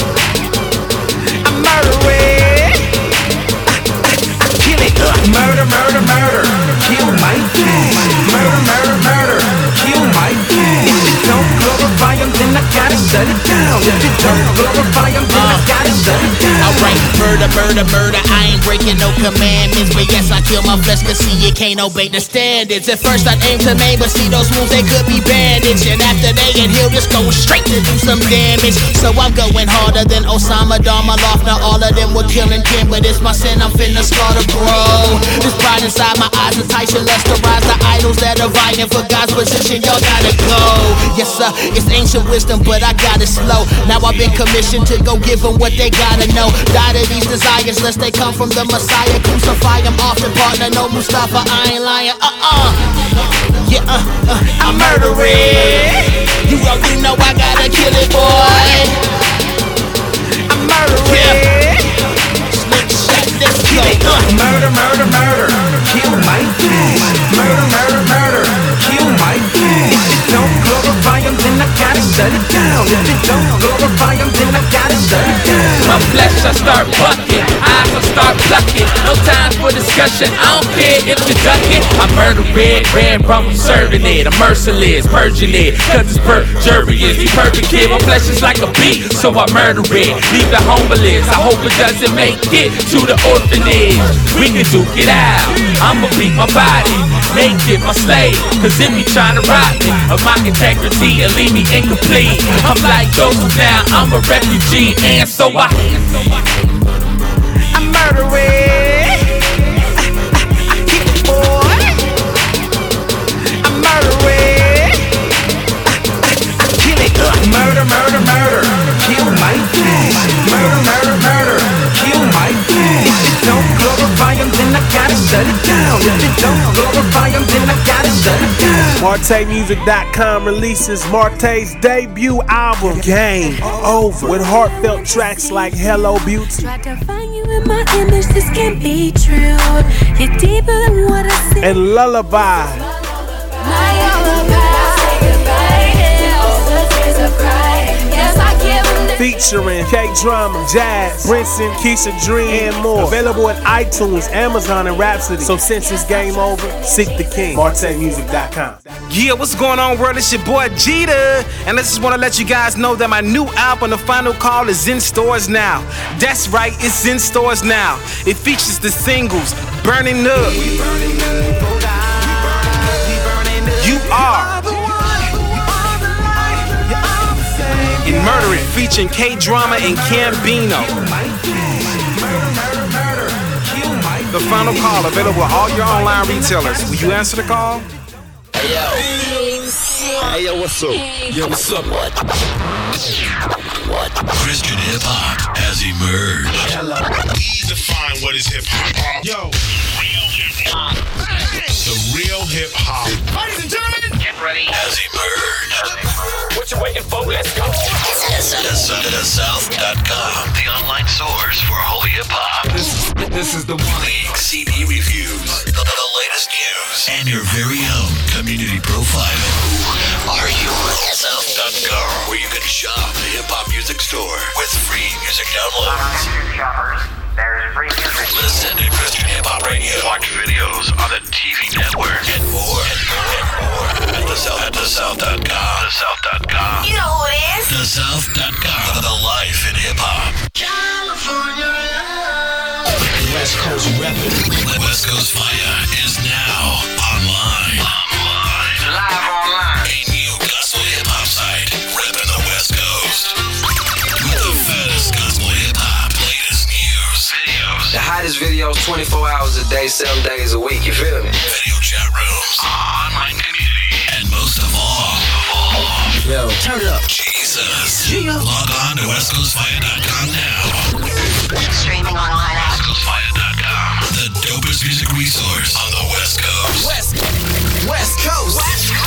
I murder it. I kill it. Murder, murder, murder, kill my flesh. Murder, murder, murder, kill my flesh. If it don't glorify him, then I gotta shut it down. If it don't glorify him, then I gotta shut it down. Alright, murder, murder, murder. I ain't breaking no commandments, but yes, I kill my flesh, cause see, it can't obey the standards. At first I'd aim to maim, but see those wounds, they could be bandaged. And after they get healed, just go straight to do some damage. So I'm going harder than Osama Darmaloff. Now all of them were killing Kim, but it's my sin, I'm finna slaughter, bro. This pride inside my eyes entice you, lusterize the idols that are vying for God's position, y'all gotta go. Yes sir, it's ancient wisdom, but I got it slow. Now I've been commissioned to go give them what they gotta know. Die to these desires, lest they come from the Messiah. Crucify him often, partner, no Mustafa, I ain't lying. Yeah, I murder it. You already know I gotta kill it, boy. I murder it. Slick shot, let's kill it. Murder, murder, murder, kill my flesh. Murder, murder, murder, kill my flesh. If it don't glorify him, then I gotta shut it down. If it don't glorify him, then I gotta shut it down. My flesh, I start bucking, eyes, I start plucking. No time for discussion, I don't care if you duck it. I murder it, red rum, I'm serving it. I'm merciless, purging it, cause it's perjurious. The perfect kid, my flesh is like a beat, so I murder it. Leave it homeless, I hope it doesn't make it to the orphanage. We can duke it out, I'ma beat my body, make it my slave. Cause if you tryna rob me of my integrity and leave me incomplete, I'm like Joseph now, I'm a refugee. And so I murder it. I kill it, boy. I murder it. I kill it. Murder, murder, murder, kill my flesh. Murder, murder, murder, kill my flesh. If it don't glorify him, then I gotta shut it down. If it don't glorify him, then I gotta shut it down. MarteMusic.com releases Marte's debut album, Game Over, with heartfelt tracks like Hello Beauty. Tried to find you in my image, this can't be true. You're deeper than what I see. And Lullaby. My lullaby. Say goodbye, and all the tears of pride. Yes, I give them featuring K-Drama, Jazz, Brinson, Keisha Dream, and more. Available at iTunes, Amazon, and Rhapsody. So since it's game over, seek the king. MarteMusic.com. Yeah, what's going on, world? It's your boy Jeter, and I just want to let you guys know that my new album, The Final Call, is in stores now. That's right, it's in stores now. It features the singles Burning Up, You Are, and Murder It, featuring K-Drama and Cambino. The Final Call, available at all your online retailers. Will you answer the call? Hey yo, what's up? Yo, what's up? What? Christian hip hop has emerged. Hello. We define what is hip hop. Yo, real hip hop. The real hip hop. Ladies and gentlemen, get ready. Has emerged. What you waiting for? Let's go. TheSouth.com, the online source for holy hip hop. This is the one. League CD reviews, the latest news, and your very own community profile. Who are you? South.com, where you can shop the hip hop music store with free music downloads. There's free music. Listen to Christian Hip Hop Radio. Watch videos on the TV network and more. At TheSouth.com. TheSouth.com. You know who it is. TheSouth.com. The life in hip hop. California. West Coast Reppin'. West Coast Fire is now online. Live online. A new gospel hip hop site. Reppin' the West Coast. With the fattest gospel hip hop. Latest news. Videos. The hottest videos 24 hours a day, 7 days a week. You feel me? Video chat rooms. Online community. And most of all. Yo, turn it up. Jesus. Yeah. Log on to westcoastfire.com now. Streaming online at westcoastfire.com. The dopest music resource on the West Coast. West Coast.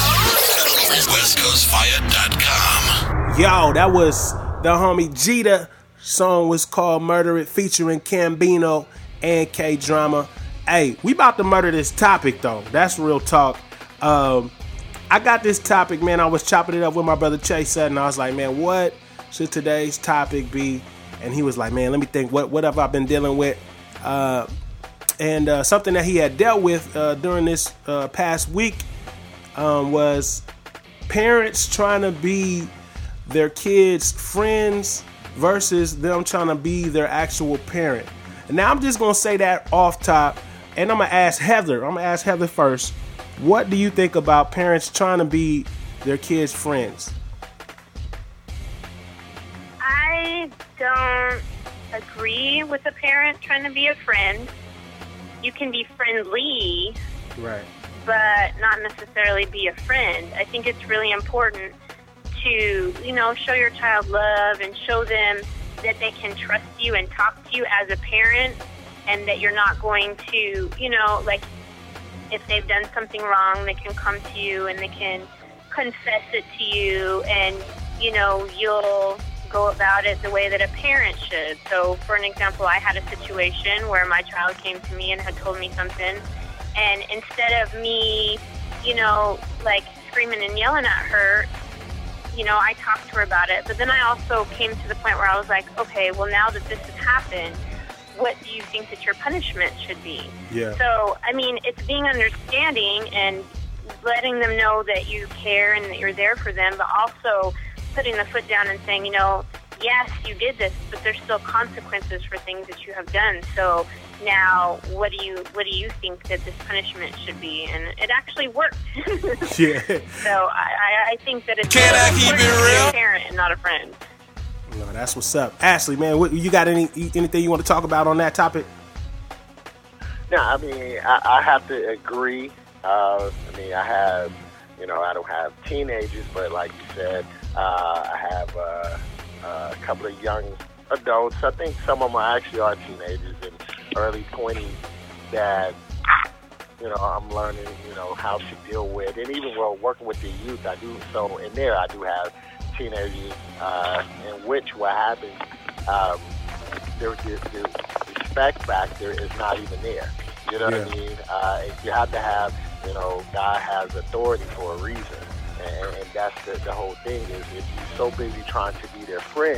Westcoastfire.com. Yo, that was the homie Jeter. Song was called Murder It, featuring Cambino and K-Drama. Hey, we about to murder this topic though. That's real talk. I got this topic, man. I was chopping it up with my brother Chase, and I was like, man, what should today's topic be? And he was like, man, let me think. What have I been dealing with? And something that he had dealt with during this past week was parents trying to be their kids' friends versus them trying to be their actual parent. And now I'm just going to say that off top, and I'm going to ask Heather. I'm going to ask Heather first. What do you think about parents trying to be their kids' friends? I don't agree with a parent trying to be a friend. You can be friendly, right, but not necessarily be a friend. I think it's really important to, show your child love and show them that they can trust you and talk to you as a parent, and that you're not going to, if they've done something wrong, they can come to you and they can confess it to you, and, you'll go about it the way that a parent should. So, for an example, I had a situation where my child came to me and had told me something, and instead of me, screaming and yelling at her, I talked to her about it. But then I also came to the point where I was like, okay, well, now that this has happened, what do you think that your punishment should be? Yeah. So, it's being understanding and letting them know that you care and that you're there for them, but also putting the foot down and saying, yes, you did this, but there's still consequences for things that you have done. So now, what do you think that this punishment should be? And it actually worked. Yeah. So I think that it's a parent and not a friend. No, that's what's up. Ashley, man, you got anything you want to talk about on that topic? No, I have to agree. I have, I don't have teenagers, but like you said, I have a couple of young adults. I think some of them actually are teenagers in early 20s that, I'm learning, how to deal with. And even while working with the youth, I do have teenagers in which what happens, the respect factor is not even there. You know what I mean? You have to have, God has authority for a reason. And that's the whole thing is if you're so busy trying to be their friend,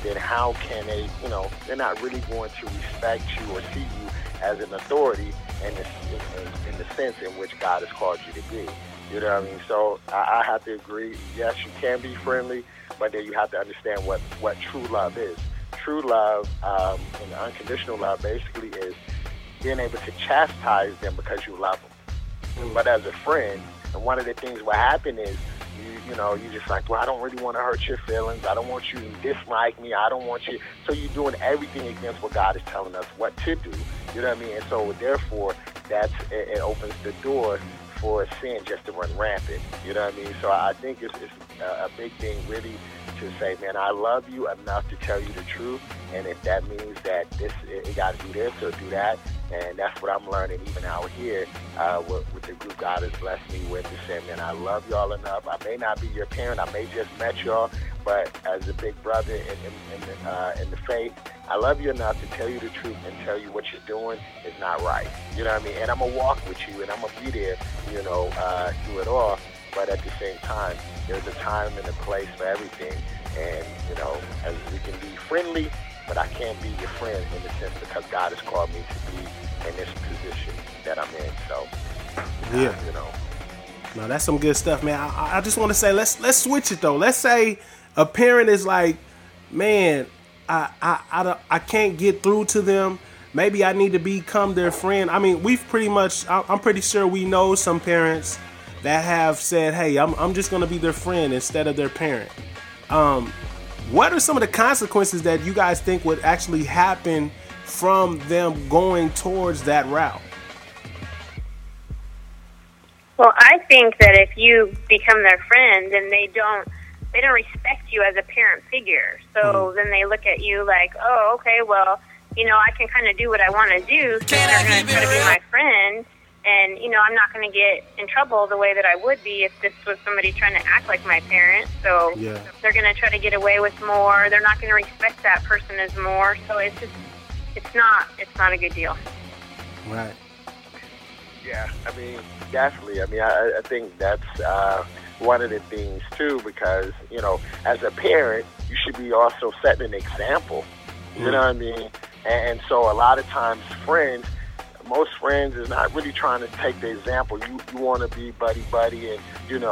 then how can they, they're not really going to respect you or see you as an authority in the sense in which God has called you to be. You know what I mean? So I have to agree, yes, you can be friendly, but then you have to understand what true love is. True love and unconditional love basically is being able to chastise them because you love them. But as a friend, and one of the things what happen is, you just like, well, I don't really want to hurt your feelings. I don't want you to dislike me. I don't want you. So you're doing everything against what God is telling us what to do. You know what I mean? And so therefore, it opens the door for sin just to run rampant. You know what I mean? So I think it's a big thing really to say, man, I love you enough to tell you the truth. And if that means that it got to do this or do that, and that's what I'm learning even out here with the group God has blessed me with, to say, man, I love y'all enough. I may not be your parent. I may just met y'all, but as a big brother in the faith, I love you enough to tell you the truth and tell you what you're doing is not right. You know what I mean? And I'm going to walk with you, and I'm going to be there, through it all. But at the same time, there's a time and a place for everything. And, as we can be friendly, but I can't be your friend in the sense because God has called me to be in this position that I'm in. So, yeah. No, that's some good stuff, man. I just want to say, let's switch it though. Let's say a parent is like, man, I can't get through to them. Maybe I need to become their friend. I mean, I'm pretty sure we know some parents that have said, hey, I'm just going to be their friend instead of their parent. What are some of the consequences that you guys think would actually happen from them going towards that route? Well, I think that if you become their friend and they don't respect you as a parent figure, so then they look at you like, oh, okay, well, I can kind of do what I want to do, so they're going to try to be my friend, and, I'm not going to get in trouble the way that I would be if this was somebody trying to act like my parent, so they're going to try to get away with more, they're not going to respect that person as more, so it's not a good deal. Right. Yeah, I mean, definitely. I mean, I think that's one of the things, too, because, as a parent, you should be also setting an example. You know what I mean? And so a lot of times most friends is not really trying to take the example. You want to be buddy-buddy and,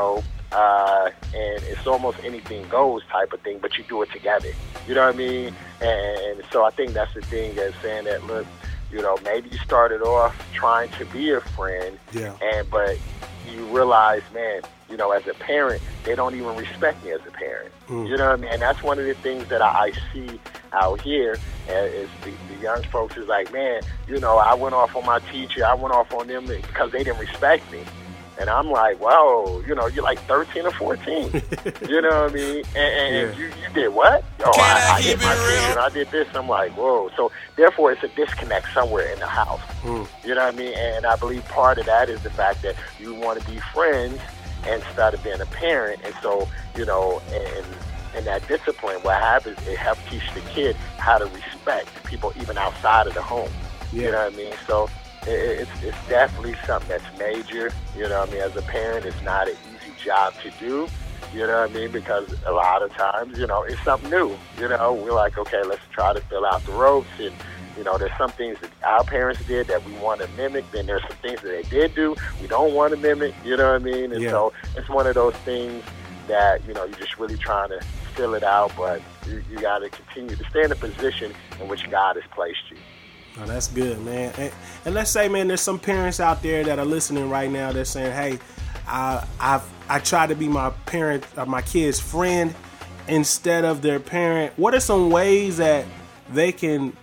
and it's almost anything goes type of thing, but you do it together. You know what I mean? And so I think that's the thing, as saying that, look, maybe you started off trying to be a friend, but you realize, man, as a parent, they don't even respect me as a parent. You know what I mean? And that's one of the things that I see out here is the young folks is like, man, I went off on my teacher, I went off on them because they didn't respect me. And I'm like, whoa, you're like 13 or 14. You know what I mean? And you did what? Oh, I hit my teacher and I did this. I'm like, whoa. So therefore, it's a disconnect somewhere in the house. You know what I mean? And I believe part of that is the fact that you want to be friends instead of being a parent. And so, and that discipline, what happens, it helps teach the kid how to respect people even outside of the home. You know what I mean? So it's definitely something that's major. You know what I mean? As a parent, it's not an easy job to do. You know what I mean? Because a lot of times, it's something new. We're like, okay, let's try to fill out the ropes. And, there's some things that our parents did that we want to mimic. Then there's some things that they did do we don't want to mimic. You know what I mean? And so it's one of those things that, you're just really trying to fill it out. But you got to continue to stay in the position in which God has placed you. Oh, that's good, man. And let's say, man, there's some parents out there that are listening right now. They're saying, hey, I try to be my parent or my kid's friend instead of their parent. What are some ways that they can,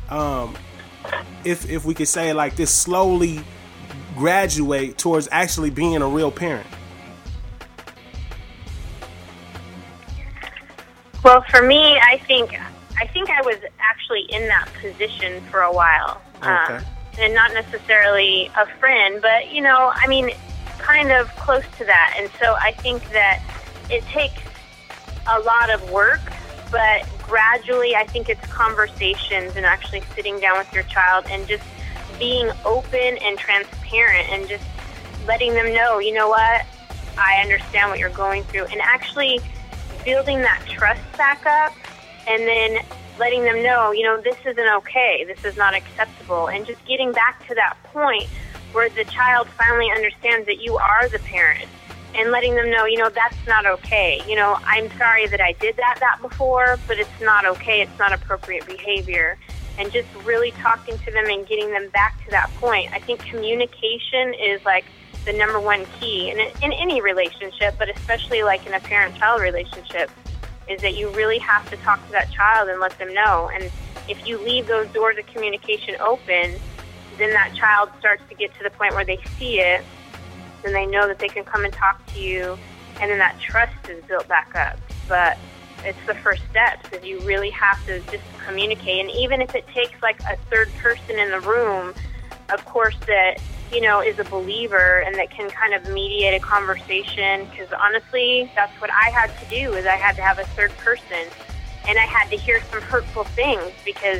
if we could say it like this, slowly graduate towards actually being a real parent? Well, for me, I think I was actually in that position for a while. And not necessarily a friend, but, kind of close to that. And so I think that it takes a lot of work, but gradually I think it's conversations and actually sitting down with your child and just being open and transparent and just letting them know, you know what, I understand what you're going through, and actually building that trust back up and then letting them know, this isn't okay, this is not acceptable, and just getting back to that point where the child finally understands that you are the parent, and letting them know, that's not okay. I'm sorry that I did that before, but it's not okay, it's not appropriate behavior. And just really talking to them and getting them back to that point. I think communication is like the number one key in any relationship, but especially like in a parent-child relationship, is that you really have to talk to that child and let them know. And if you leave those doors of communication open, then that child starts to get to the point where they see it, and they know that they can come and talk to you, and then that trust is built back up. But it's the first steps, is you really have to just communicate. And even if it takes like a third person in the room, of course, that, is a believer and that can kind of mediate a conversation, because honestly, that's what I had to do, is I had to have a third person, and I had to hear some hurtful things because,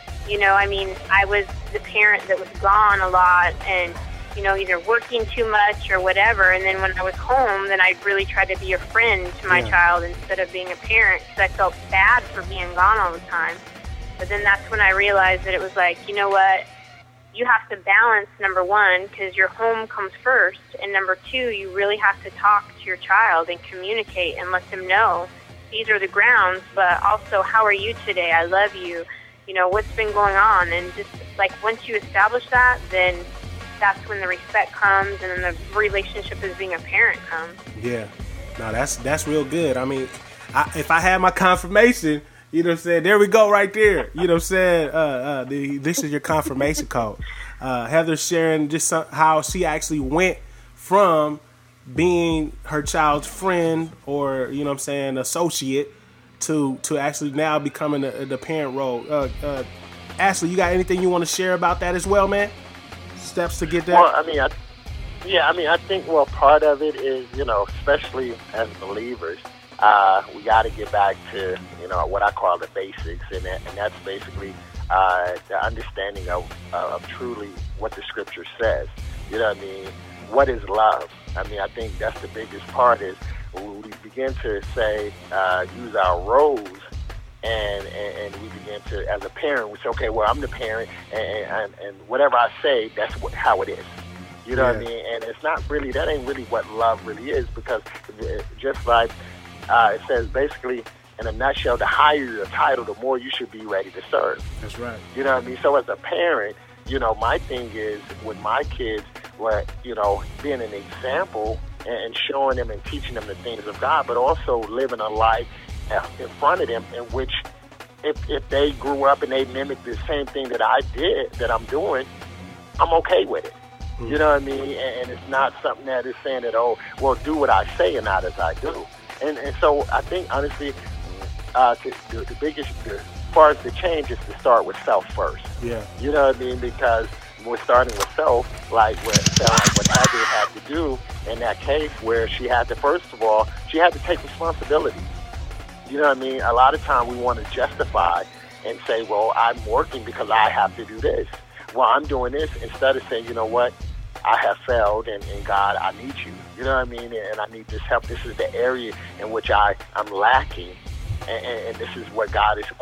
I was the parent that was gone a lot and, either working too much or whatever. And then when I was home, then I really tried to be a friend to my child instead of being a parent, because I felt bad for being gone all the time. But then that's when I realized that it was like, you know what? You have to balance, number one, because your home comes first. And number two, you really have to talk to your child and communicate and let them know these are the grounds, but also, how are you today? I love you. What's been going on? And just like once you establish that, then that's when the respect comes, and then the relationship as being a parent comes. Yeah. No, that's real good. I mean, if I had my confirmation, there we go right there. This is your confirmation code. Heather sharing just how she actually went from being her child's friend or, associate to actually now becoming the parent role. Ashley, you got anything you want to share about that as well, man? Steps to get there? Well, I think part of it is, especially as believers, we got to get back to, what I call the basics, and that's basically the understanding of truly what the Scripture says. What is love? I think that's the biggest part, is when we begin to say, use our roles, and we begin to, as a parent, we say, okay, well, I'm the parent, and whatever I say, that's how it is. What I mean? And it's not really, that ain't really what love really is, because just like it says, basically, in a nutshell, the higher your title, the more you should be ready to serve. That's right. So as a parent, my thing is with my kids, being an example and showing them and teaching them the things of God, but also living a life in front of them in which if they grew up and they mimic the same thing that I did, that I'm doing, I'm okay with it. You know what I mean? And it's not something that is saying that, do what I say and not as I do. And so I think, honestly, the biggest, as far as the change, is to start with self first. Yeah. You know what I mean? Because we're starting with self, like what Heather had to do in that case, where she had to, first of all, she had to take responsibility. You know what I mean? A lot of time we want to justify and say, well, I'm working because I have to do this. Well, I'm doing this, instead of saying, you know what, I have failed, and God, I need you. You know what I mean? And I need this help. This is the area in which I'm lacking, and this is what God is,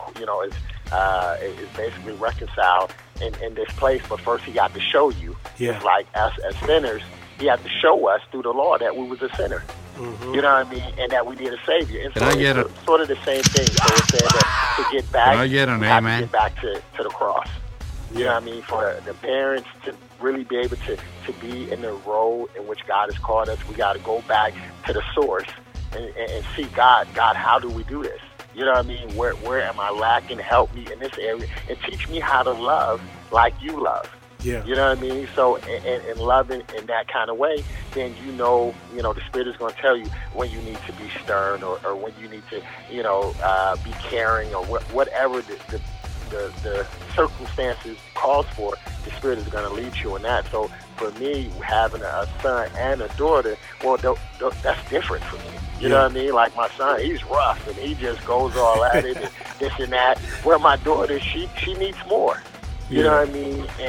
is basically reconciled in this place. But first, He got to show you. Yeah. It's like us as sinners, He had to show us through the law that we was a sinner. You know what I mean? And that we need a Savior. And so it's sort of the same thing. So it said that to get back, we have to get back to the cross. You know what I mean? For the parents to really be able to be in the role in which God has called us, we got to go back to the source and see God, how do we do this? You know what I mean? Where am I lacking? Help me in this area and teach me how to love like you love. Yeah. You know what I mean? So, and loving in that kind of way, then the Spirit is going to tell you when you need to be stern or when you need to, be caring or whatever the circumstances calls for. The Spirit is going to lead you in that. So, for me, having a son and a daughter, well, that's different for me. You know what I mean? Like my son, he's rough and he just goes all at it and this and that. Where my daughter, she needs more. You know what I mean? And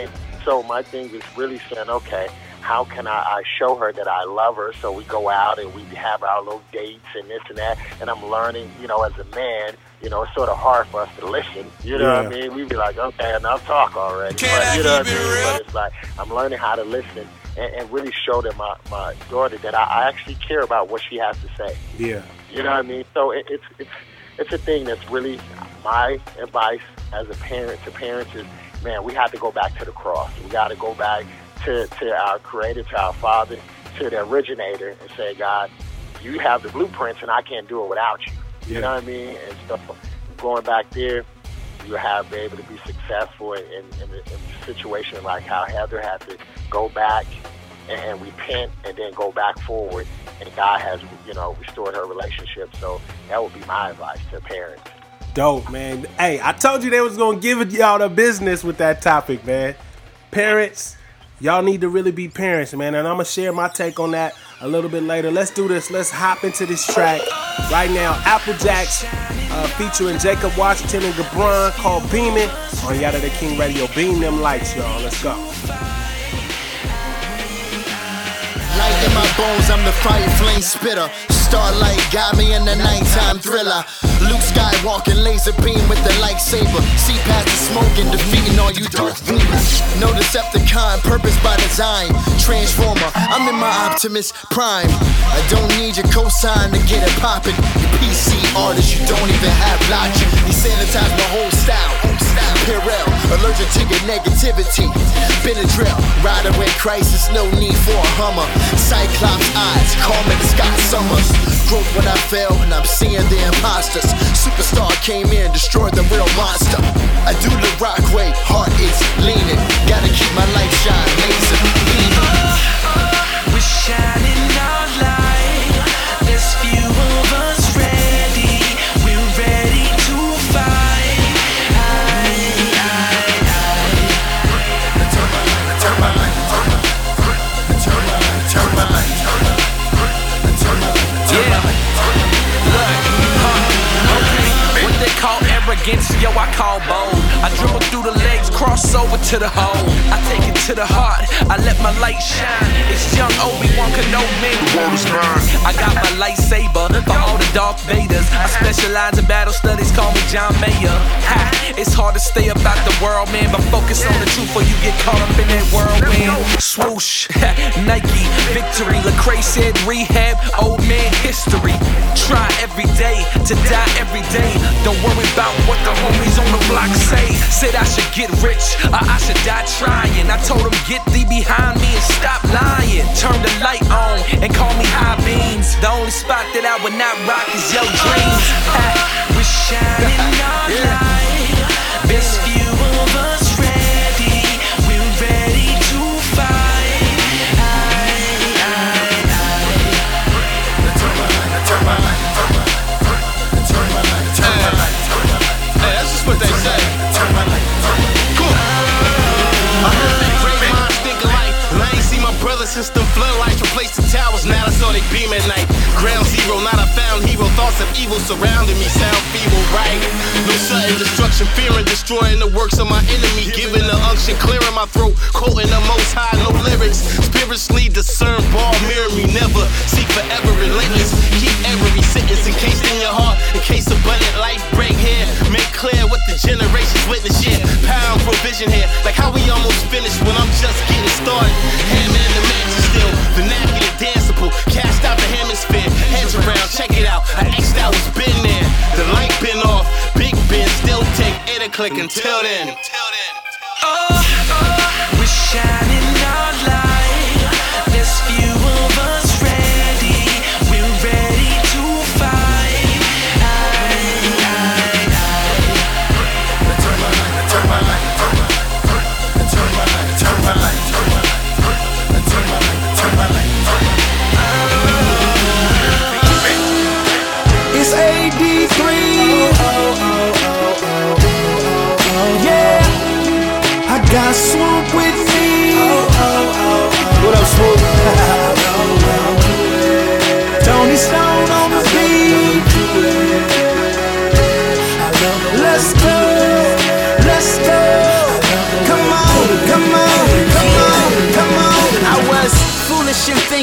so my thing is really saying, okay, how can I show her that I love her? So we go out and we have our little dates and this and that. And I'm learning, you know, as a man, you know, it's sort of hard for us to listen. You know what I mean? We'd be like, okay, enough talk already. But, you know what I mean? But it's like I'm learning how to listen and really show them my daughter that I actually care about what she has to say. Yeah. You know what I mean? So it's a thing that's really my advice as a parent to parents is, man, we have to go back to the cross. We got to go back to our Creator, to our Father, to the originator, and say, God, you have the blueprints, and I can't do it without you. You know what I mean? And so going back there, you have be able to be successful in a situation like how Heather had to go back and repent and then go back forward. And God has, you know, restored her relationship. So that would be my advice to parents. Dope, man. Hey, I told you they was going to give y'all the business with that topic, man. Parents, y'all need to really be parents, man. And I'm going to share my take on that a little bit later. Let's do this. Let's hop into this track right now. Applejacks featuring Jacob Washington and Gabron called Beamin' on Yada the King Radio. Beam them lights, y'all. Let's go. Light in my bones, I'm the fire flame spitter. Starlight got me in the nighttime thriller. Luke Skywalker, laser beam with the lightsaber. See past the smoke and defeating all you Darth Vader. No Decepticon, purpose by design. Transformer, I'm in my Optimus Prime. I don't need your cosign to get it poppin'. You PC artist, you don't even have logic. Desanitize my whole style. Purell, allergic to your negativity. Benadryl, ride away crisis, no need for a Hummer. Cyclops eyes, call me Scott Summers. Growth when I fell, and I'm seeing the imposters. Superstar came in, destroyed the real monster. I do the rock way, heart is leaning. Gotta keep my light shine, laser beaming. We're shining our light. There's few of us ready. We're ready to fight. Turn my light. Call arrogance, yo, I call bold. I dribble through the legs, cross over to the hole. I take it to the heart, I let my light shine. It's young Obi-Wan Kenobi, the world is mine. I got my lightsaber for all the Darth Vaders. I specialize in battle studies, call me John Mayer. Ha, it's hard to stay about the world, man, but focus on the truth or you get caught up in that whirlwind. Swoosh, Nike, victory. Lecrae said rehab, old man history. Try every day to die every day. Don't worry about what the homies on the block say. Said I should get rich, or I should die trying. I told them get thee behind me and stop lying. Turn the light on and call me High Beams. The only spot that I would not rock is your dreams. We're shining our light. There's few of us ready. We're ready to fight. Turn my light. That's just what they say. Turn my light. Cool. I heard that great minds think alike. And I ain't seen my brother since the floodlights replaced the towers. Now I saw they beam at night. Ground zero, not a found hero. Thoughts of evil surrounding me sound feeble, right? No sudden destruction, fearing destroying the works of my enemy. Giving the unction, clearing my throat, quoting the most high, no lyrics. Spiritually discern, ball mirror me, never seek forever relentless. Keep every sentence encased in your heart, in case abundant life break here. Make clear what the generations witness, yeah. Pound provision here, like how we almost finished when I'm just getting started. Hammer in the mansion still, vernacular danceable. Cast out the hemisphere, heads around, check it out. I X'd out what's been there. The light been off, Big Ben still take 8 o'clock until then. We're shining our light. There's few of us ready. We're ready to fight. Turn my light. It's AD3. Yeah, I got Swoop with me.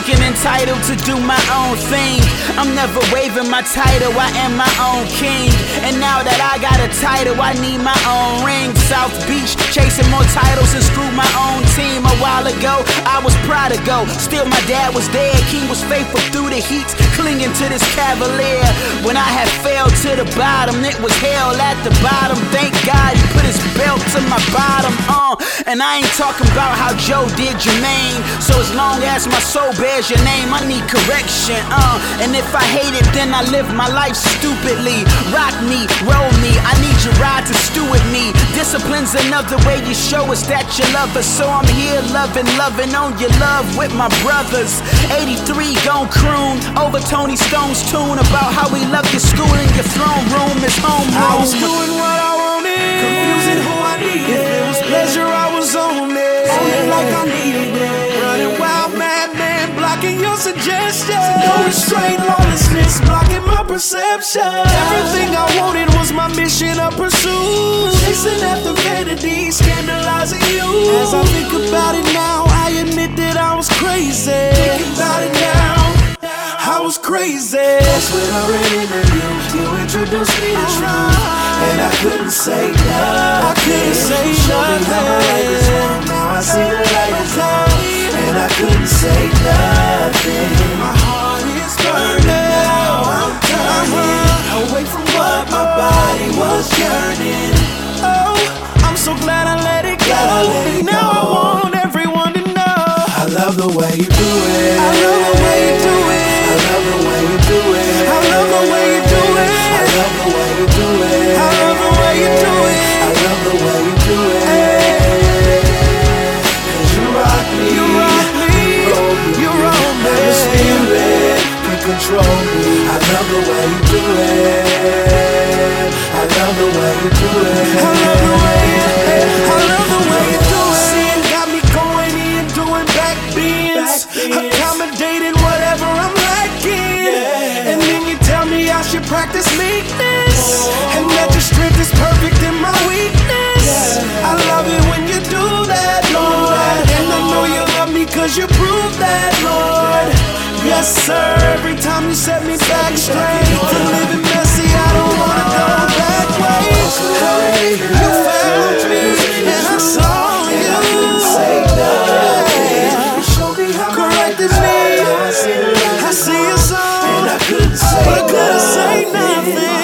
thinking entitled to do my own thing. I'm never waving my title, I am my own king. And now that I got a title, I need my own ring. South Beach, chasing more titles and screwed my own team. A while ago, I was prodigal. Still my dad was dead, King was faithful through the heats, clinging to this cavalier. When I had fell to the bottom, it was hell at the bottom. Thank God he put his belt to my bottom, and I ain't talking about how Joe did Jermaine. So as long as my soul bears your name, I need correction, and if I hate it, then I live my life stupidly. Rock me, roll me, I need your ride to stew with me. Discipline's another way you show us that you love us. So I'm here loving on your love with my brothers. 83 gon' croon over Tony Stone's tune about how we love your school and your throne room is homeroom. I was doing what I wanted, confusing who I needed. If it was pleasure, I was on it, like I needed it. Running wild, madman, blocking your suggestions. No restraint, lawlessness, blocking my perception. Everything I wanted was my mission of pursuit. Chasing after vanity, scandalizing you. As I think about it now, I admit that I was crazy. Thinking about it now, I was crazy. That's when I ran into you. You introduced me to truth, and I couldn't say nothing. I couldn't say nothing. Now I see the light is on, and I couldn't say nothing. My heart is burning now. I'm turning away from what my body was yearning. Oh, I'm so glad I let it go. Now I want everyone to know. I love the way you do it. I love the way you do it. I love the way you do it. I love the way you do it. I love the way you do it. I love the way you do it. I love the way you do it. 'Cause you rock me, you rock me, you roll me. Now your spirit can control me. I love the way you do it. I love the way you do it. I love the way you do it. I love the way you do it. Sin got me going in, doing back bends, accommodating whatever I'm lacking. And then you tell me I should practice meekness, and that your strength is perfect in my weakness. I love it when you do that, Lord. And I know you love me 'cause you prove that, Lord. Yes, sir. Every time you set me back straight, from living messy, I don't wanna go back ways. Hey, you found me, and I saw you. I couldn't say nothing. You showed me how correct is me. I see your song, and I couldn't say but I couldn't say nothing.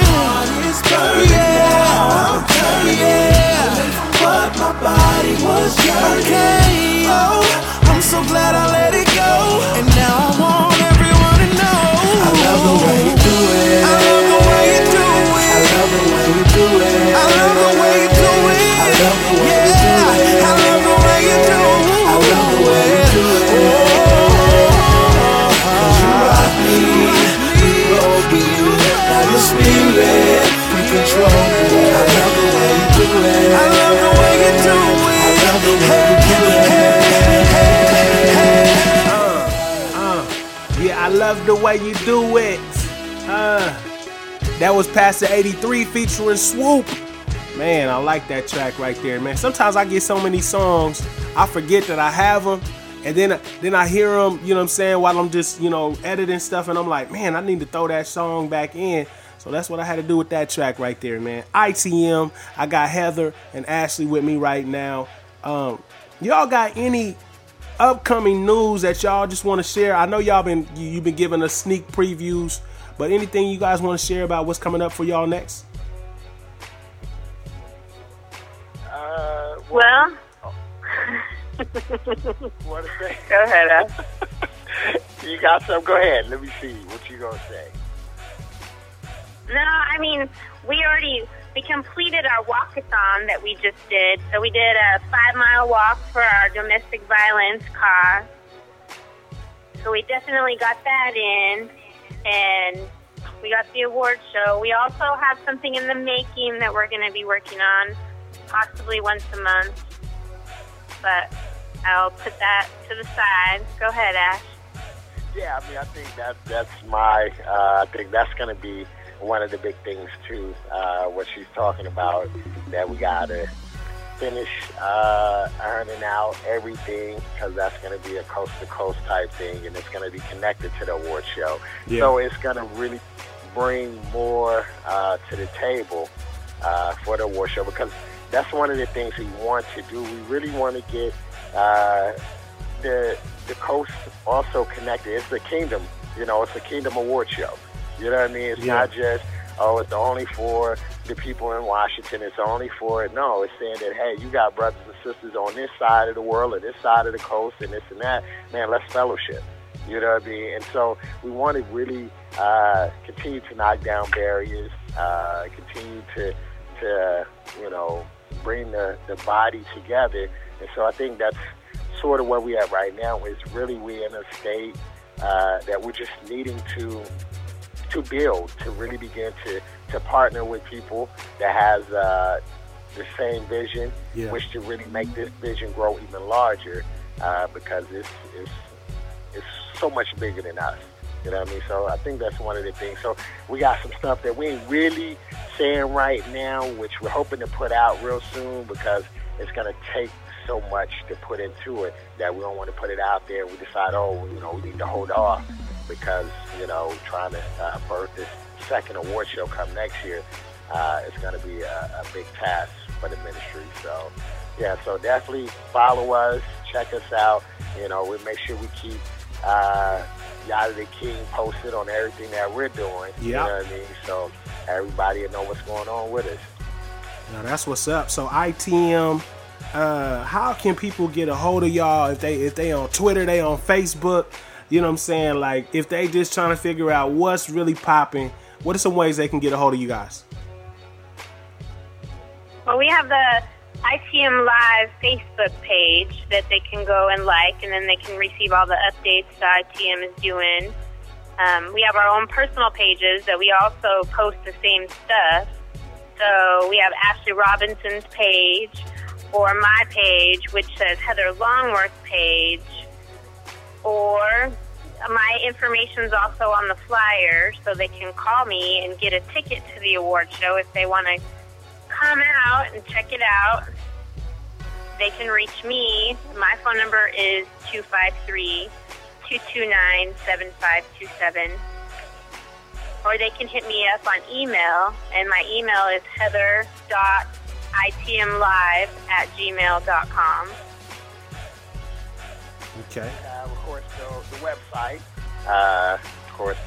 Yeah, but my body was yearning. Okay, oh, I'm so glad I let it go, and now I want everyone to know. I love the way you do it. I love the way you do it. I love the way you do it. I love the way you do it. I love the way you do it. I love the way you do it. I love the way you do it. 'Cause you rock me, you roll me. Now your spirit can control me. I love the way you do it. I love the way you do it. I love the way you do it. Yeah, I love the way you do it. That was Pastor 83 featuring Swoop. Man, I like that track right there, man. Sometimes I get so many songs, I forget that I have them. And then I hear them, you know what I'm saying, while I'm just, editing stuff. And I'm like, man, I need to throw that song back in. So that's what I had to do with that track right there, man. ITM, I got Heather and Ashley with me right now. Y'all got any upcoming news that y'all just want to share? I know you've been giving us sneak previews, but anything you guys want to share about what's coming up for y'all next? Well, What to say? Go ahead, Ash. You got some? Go ahead. Let me see what you gonna say. No, I mean, we completed our walkathon that we just did. So we did a 5-mile walk for our domestic violence cause. So we definitely got that in, and we got the award show. We also have something in the making that we're going to be working on, possibly once a month. But I'll put that to the side. Go ahead, Ash. Yeah, I mean, I think that's my. I think that's going to be one of the big things too. What she's talking about, that we gotta finish ironing out everything, because that's going to be a coast-to-coast type thing, and it's going to be connected to the award show. Yeah. So it's going to really bring more to the table for the award show, because that's one of the things we want to do. We really want to get the coast also connected. It's the Kingdom, it's a Kingdom award show. You know what I mean? It's not just, it's only for the people in Washington. It's only for, no, it's saying that, hey, you got brothers and sisters on this side of the world or this side of the coast and this and that. Man, let's fellowship. You know what I mean? And so we want to really continue to knock down barriers, continue to bring the body together. And so I think that's sort of where we at right now. Is really we in a state that we're just needing to build, to really begin to partner with people that has the same vision, which to really make this vision grow even larger, because it's so much bigger than us. You know what I mean? So I think that's one of the things. So we got some stuff that we ain't really saying right now, which we're hoping to put out real soon, because it's going to take so much to put into it that we don't want to put it out there. We decide, we need to hold off, because, trying to birth this second award show come next year, it's going to be a big task for the ministry. So, so definitely follow us, check us out. We'll make sure we keep Yada the King posted on everything that we're doing. You know what I mean? So everybody will know what's going on with us. Now that's what's up. So ITM, how can people get a hold of y'all if they on Twitter, they on Facebook? You know what I'm saying? Like, if they just trying to figure out what's really popping, what are some ways they can get a hold of you guys? Well, we have the ITM Live Facebook page that they can go and like, and then they can receive all the updates that ITM is doing. We have our own personal pages that we also post the same stuff. So we have Ashley Robinson's page, or my page, which says Heather Longworth page, or my information's also on the flyer, so they can call me and get a ticket to the award show if they want to come out and check it out. They can reach me. My phone number is 253-229-7527. Or they can hit me up on email, and my email is heather.itmlive@gmail.com. Okay. Of course, the website, of course,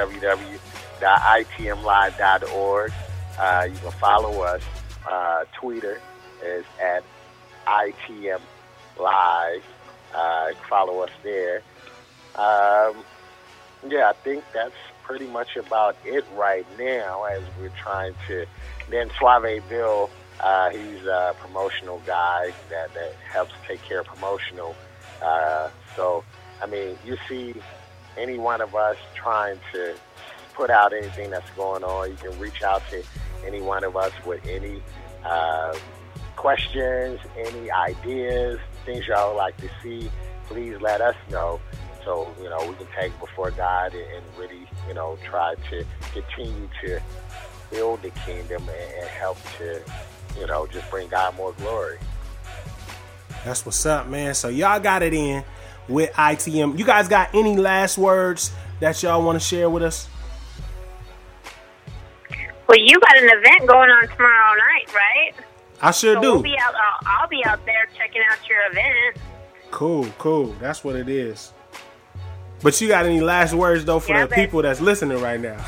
www.itmlive.org. You can follow us. Twitter is at ITM Live. Follow us there. I think that's pretty much about it right now, as we're trying to. Then Suave Bill, he's a promotional guy that helps take care of promotional. So, I mean, you see any one of us trying to put out anything that's going on, you can reach out to any one of us with any questions, any ideas, things y'all would like to see. Please let us know, so we can take it before God and really try to continue to build the kingdom and help to just bring God more glory. That's what's up, man. So y'all got it in with ITM. You guys got any last words that y'all want to share with us? Well, you got an event going on tomorrow night, right? I sure do. We'll be out. I'll be out there checking out your event. Cool. That's what it is. But you got any last words, though, for the people that's listening right now?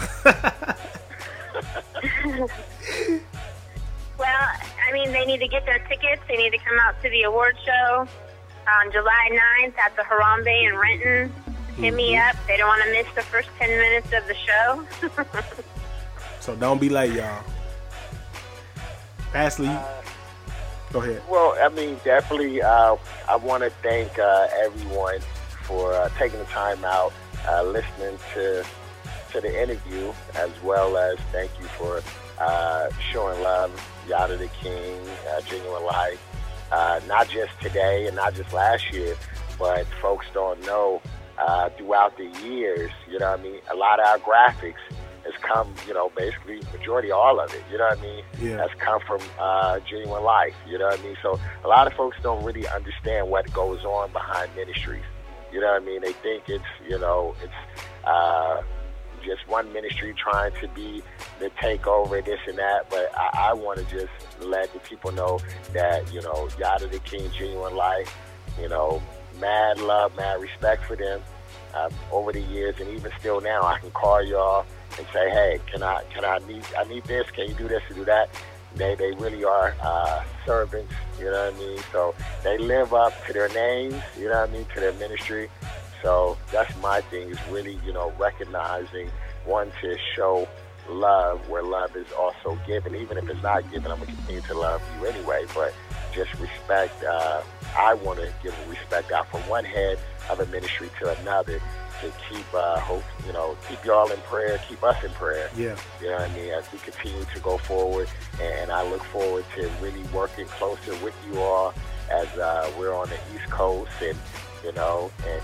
Well, I mean, they need to get their tickets. They need to come out to the award show on July 9th at the Harambe in Renton. Hit me up. They don't want to miss the first 10 minutes of the show. So don't be late, y'all. Ashley, go ahead. Well, I mean, definitely, I want to thank everyone for taking the time out, listening to the interview, as well as thank you for showing love, Yada the King, Genuine Life, not just today and not just last year, but folks don't know throughout the years, a lot of our graphics has come, you know, basically majority all of it, you know what I mean, has come from Genuine Life, you know what I mean? So a lot of folks don't really understand what goes on behind ministries, you know what I mean? They think it's, you know, it's just one ministry trying to be the takeover, this and that, but I want to just let the people know that, you know, Yada the King, Genuine Life, you know, mad love, mad respect for them over the years, and even still now, I can call y'all and say, hey, I need this, can you do this and do that? They really are servants, you know what I mean? So they live up to their names, you know what I mean, to their ministry. So that's my thing, is really, you know, recognizing, one, to show love where love is also given. Even if it's not given, I'm going to continue to love you anyway, but just respect. I want to give respect out from one head of a ministry to another, to keep hope, you know, keep y'all in prayer, keep us in prayer. Yeah. You know what I mean? As we continue to go forward, and I look forward to really working closer with you all as we're on the East Coast, and, you know, and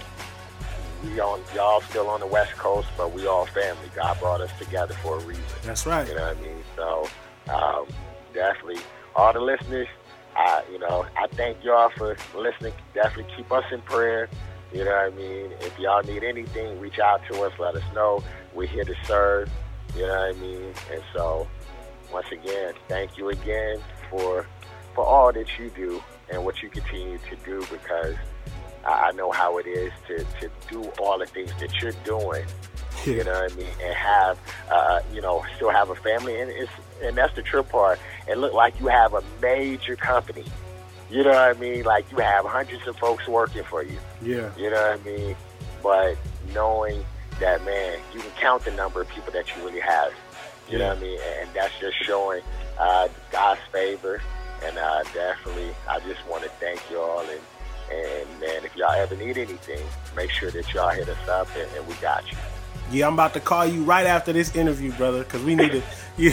y'all still on the West Coast, but we all family. God brought us together for a reason. That's right. You know what I mean? So definitely, all the listeners, you know, I thank y'all for listening. Definitely keep us in prayer. You know what I mean? If y'all need anything, reach out to us. Let us know. We're here to serve. You know what I mean? And so, once again, thank you again for all that you do and what you continue to do, because I know how it is to do all the things that you're doing, you know what I mean, and have, you know, still have a family, and that's the trip part. It look like you have a major company, you know what I mean, like you have hundreds of folks working for you, you know what I mean, but knowing that, man, you can count the number of people that you really have, you know what I mean, and that's just showing God's favor, and definitely, I just want to thank you all, and man, if y'all ever need anything, make sure that y'all hit us up, and we got you. Yeah, I'm about to call you right after this interview, brother, because we need to,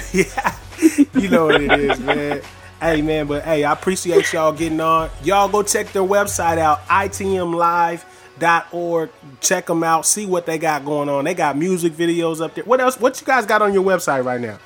you know what it is, man. Hey, man, but hey, I appreciate y'all getting on. Y'all go check their website out, itmlive.org. Check them out, see what they got going on. They got music videos up there. What else? What you guys got on your website right now?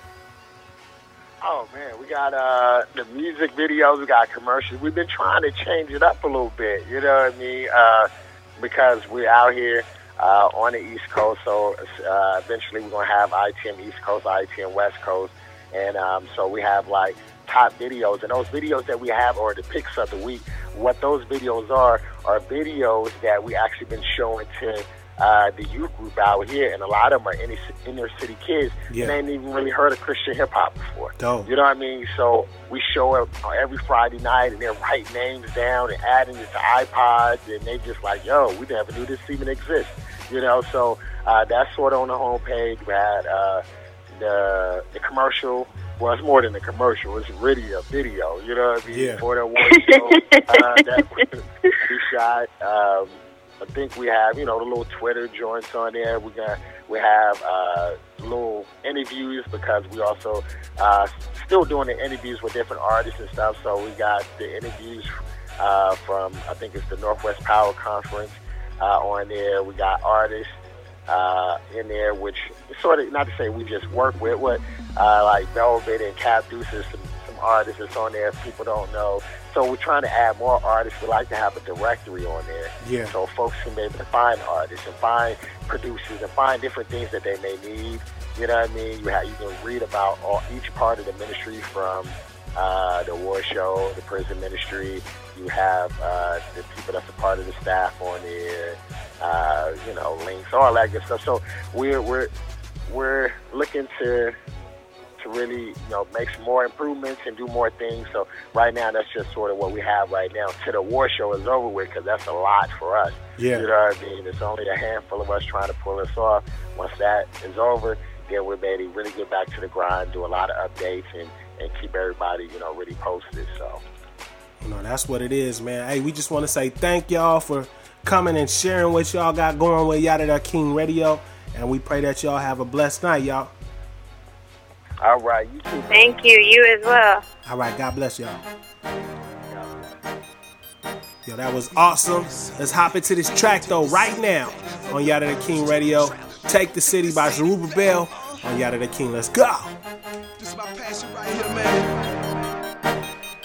Oh, man, we got the music videos, we got commercials. We've been trying to change it up a little bit, you know what I mean, because we're out here on the East Coast, so eventually we're going to have ITM East Coast, ITM West Coast, and so we have, like, top videos, and those videos that we have are the picks of the week. What those videos are videos that we actually been showing to the youth group out here, and a lot of them are inner city kids. They ain't even really heard of Christian hip hop before. Dope. You know what I mean? So we show up every Friday night, and they're writing names down and adding it to iPods, and they just like, yo, we never knew this even exists. You know, so that's sort of on the homepage. We had the commercial. Well, it's more than a commercial. It's really a video, you know what I mean? For the award show that we shot. I think we have, you know, the little Twitter joints on there. We have little interviews, because we also still doing the interviews with different artists and stuff. So we got the interviews from, I think it's the Northwest Power Conference on there. We got artists in there, which sort of, not to say we just work with, like Velvet and Cap Deuce, some artists that's on there if people don't know. So we're trying to add more artists. We like to have a directory on there, so folks can be able to find artists and find producers and find different things that they may need. You know what I mean? You can read about each part of the ministry, from the award show, the prison ministry. You have the people that's a part of the staff on there, you know, links, all that good stuff. So we're looking to really, you know, make some more improvements and do more things. So right now, that's just sort of what we have right now. Till the award show is over with, because that's a lot for us. You know what I mean? It's only a handful of us trying to pull this off. Once that is over, then we're ready to really get back to the grind, do a lot of updates, and keep everybody, you know, really posted. So, you know, that's what it is, man. Hey, we just want to say thank y'all for coming and sharing what y'all got going with Yada the King Radio, and we pray that y'all have a blessed night, y'all. All right, you too. Thank you. You as well. All right, God bless y'all. Yo, that was awesome. Let's hop into this track, though, right now on Yada the King Radio. Take the City by Zerubbabel. on Yada the King. Let's go. This is my passion right here, man.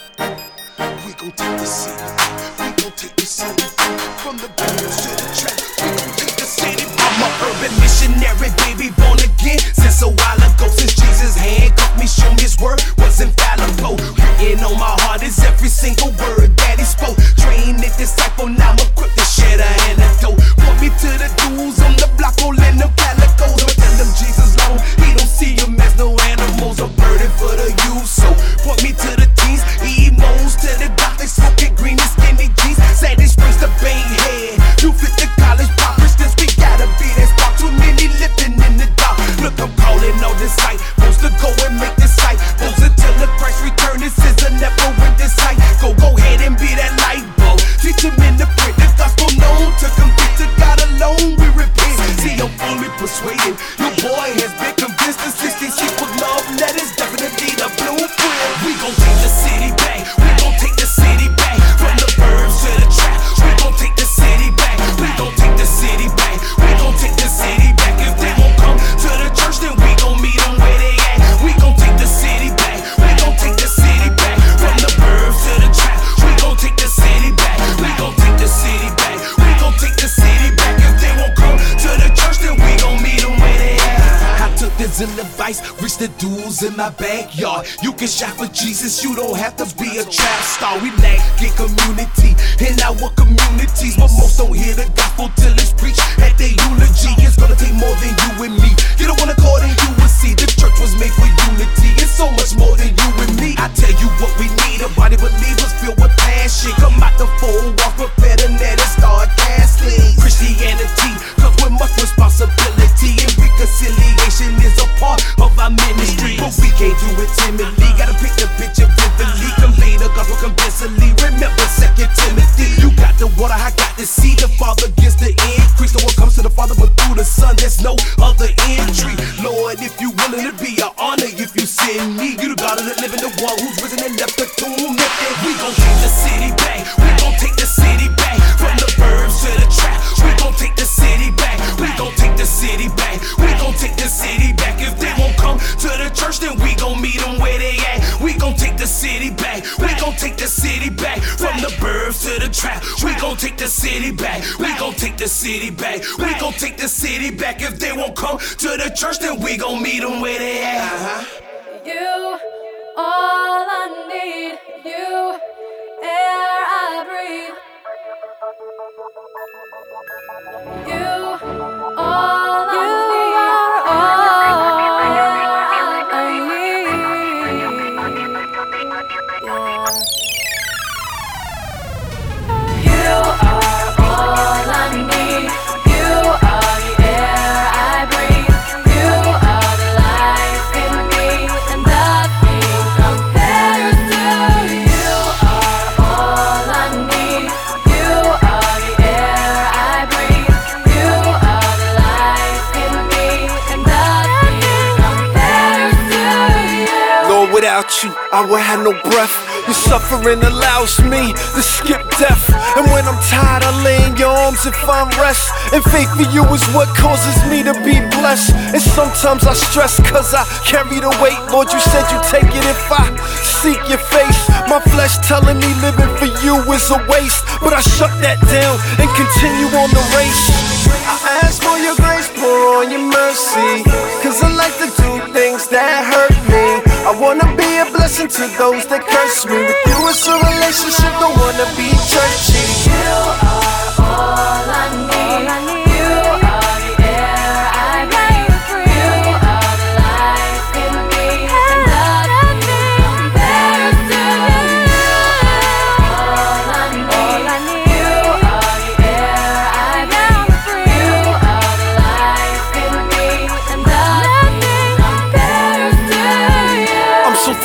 We gon' take the city. We gon' take the city. From the buildings to the trap. We gon' take the city. I'm a urban missionary, baby, born again. Since a while ago, since Jesus handcuffed me, showed me his word was infallible. Written on my heart is every single word that he spoke. Trained a disciple, now I'm equipped to share the antidote. Point me to the dudes on the block, all in them calicos. But tell them Jesus long, he don't see them as no animals. A burden for the youth, so point me to the teens, emos to the doc, they smoking green and skinny jeans. Sandy Springs to Bankhead, you fit the college pop distance. We gotta be that spot, too many living in the dark. Look, I'm calling on this site, supposed to go and make this sight. Those until the Christ return, this is a never win this sight. Go ahead and be that light bulb. Teach him in the print, the gospel known to convict to God alone. We repent. See, I'm fully persuaded. Your boy has been convinced. The 16 sheep with love letters, definitely the blueprint. We gon' take the city back. We gon' take the city back. From the burbs to the trap. We gon' take the city back. We gon' take the city back. We gon' take the city back. If they won't come to the church, then we gon' meet them where they at. We gon' take the city back. We gon' take the city back. From the burbs to the trap. We gon' take the city back. We gon' take the city back. We gon' take the city back. If they won't come to the church, then we gon' meet them where they at. I took this in advice, reached the dudes in my backyard. You can shop for Jesus, you don't have to be a trap star. We lack in community in our communities, but most don't hear the gospel till it's preached at their eulogy. It's gonna take more than you and me. You don't wanna call, then you will see. The church was made for unity. It's so much more than you and me. I tell you what we need, a body believers filled with passion. Come out the four walls, prepare the net and start casting. Christianity comes with much responsibility, and reconciliation is a part of our ministry. But we can't do it timidly. Gotta pick the picture vividly, convey the gospel convincingly. Remember 2 Timothy. You got the water, I got the sea. The Father gives the increase. No one comes to the Father but through the Son. There's no other entry. Lord, if you willing to be an honor, if you send me, you the God of the living, the one who's risen and left the tomb empty. We gon' take the city back. We gon' take the city back. From the burbs to the trap. We gon' take the city back. We gon' take the city back. We gon' take the city back. If they won't come to the church, then we gon' meet them where they at. We gon' take the city back. We gon' take the city back. From the burbs to the trap. We gon' take the city back. We gon' take the city back. We gon' take the city back. If they won't come to the church, then we gon' meet them where they at. You, all I need. You, air I breathe. You, all I need. You are all I need. You are the air I breathe. You are the life in me, and nothing compares to you. You are all I need. You are the air I breathe. You are the life in me, and nothing compares to you. Lord, without you, I would have no breath. Your suffering allows me to skip death. And when I'm tired, I lay in your arms and find rest. And faith for you is what causes me to be blessed. And sometimes I stress cause I carry the weight. Lord, you said you take it if I seek your face. My flesh telling me living for you is a waste, but I shut that down and continue on the race. I ask for your grace, pour on your mercy, cause I like to do things that hurt me. I wanna be a blessing to those that curse me. With you it's a relationship, don't wanna be churchy. You are all I need. You are the air I breathe. You are the life in me, and nothing compares to you. All I need. You are the air I breathe. You are the life in me, and nothing compares to you. I'm so thankful that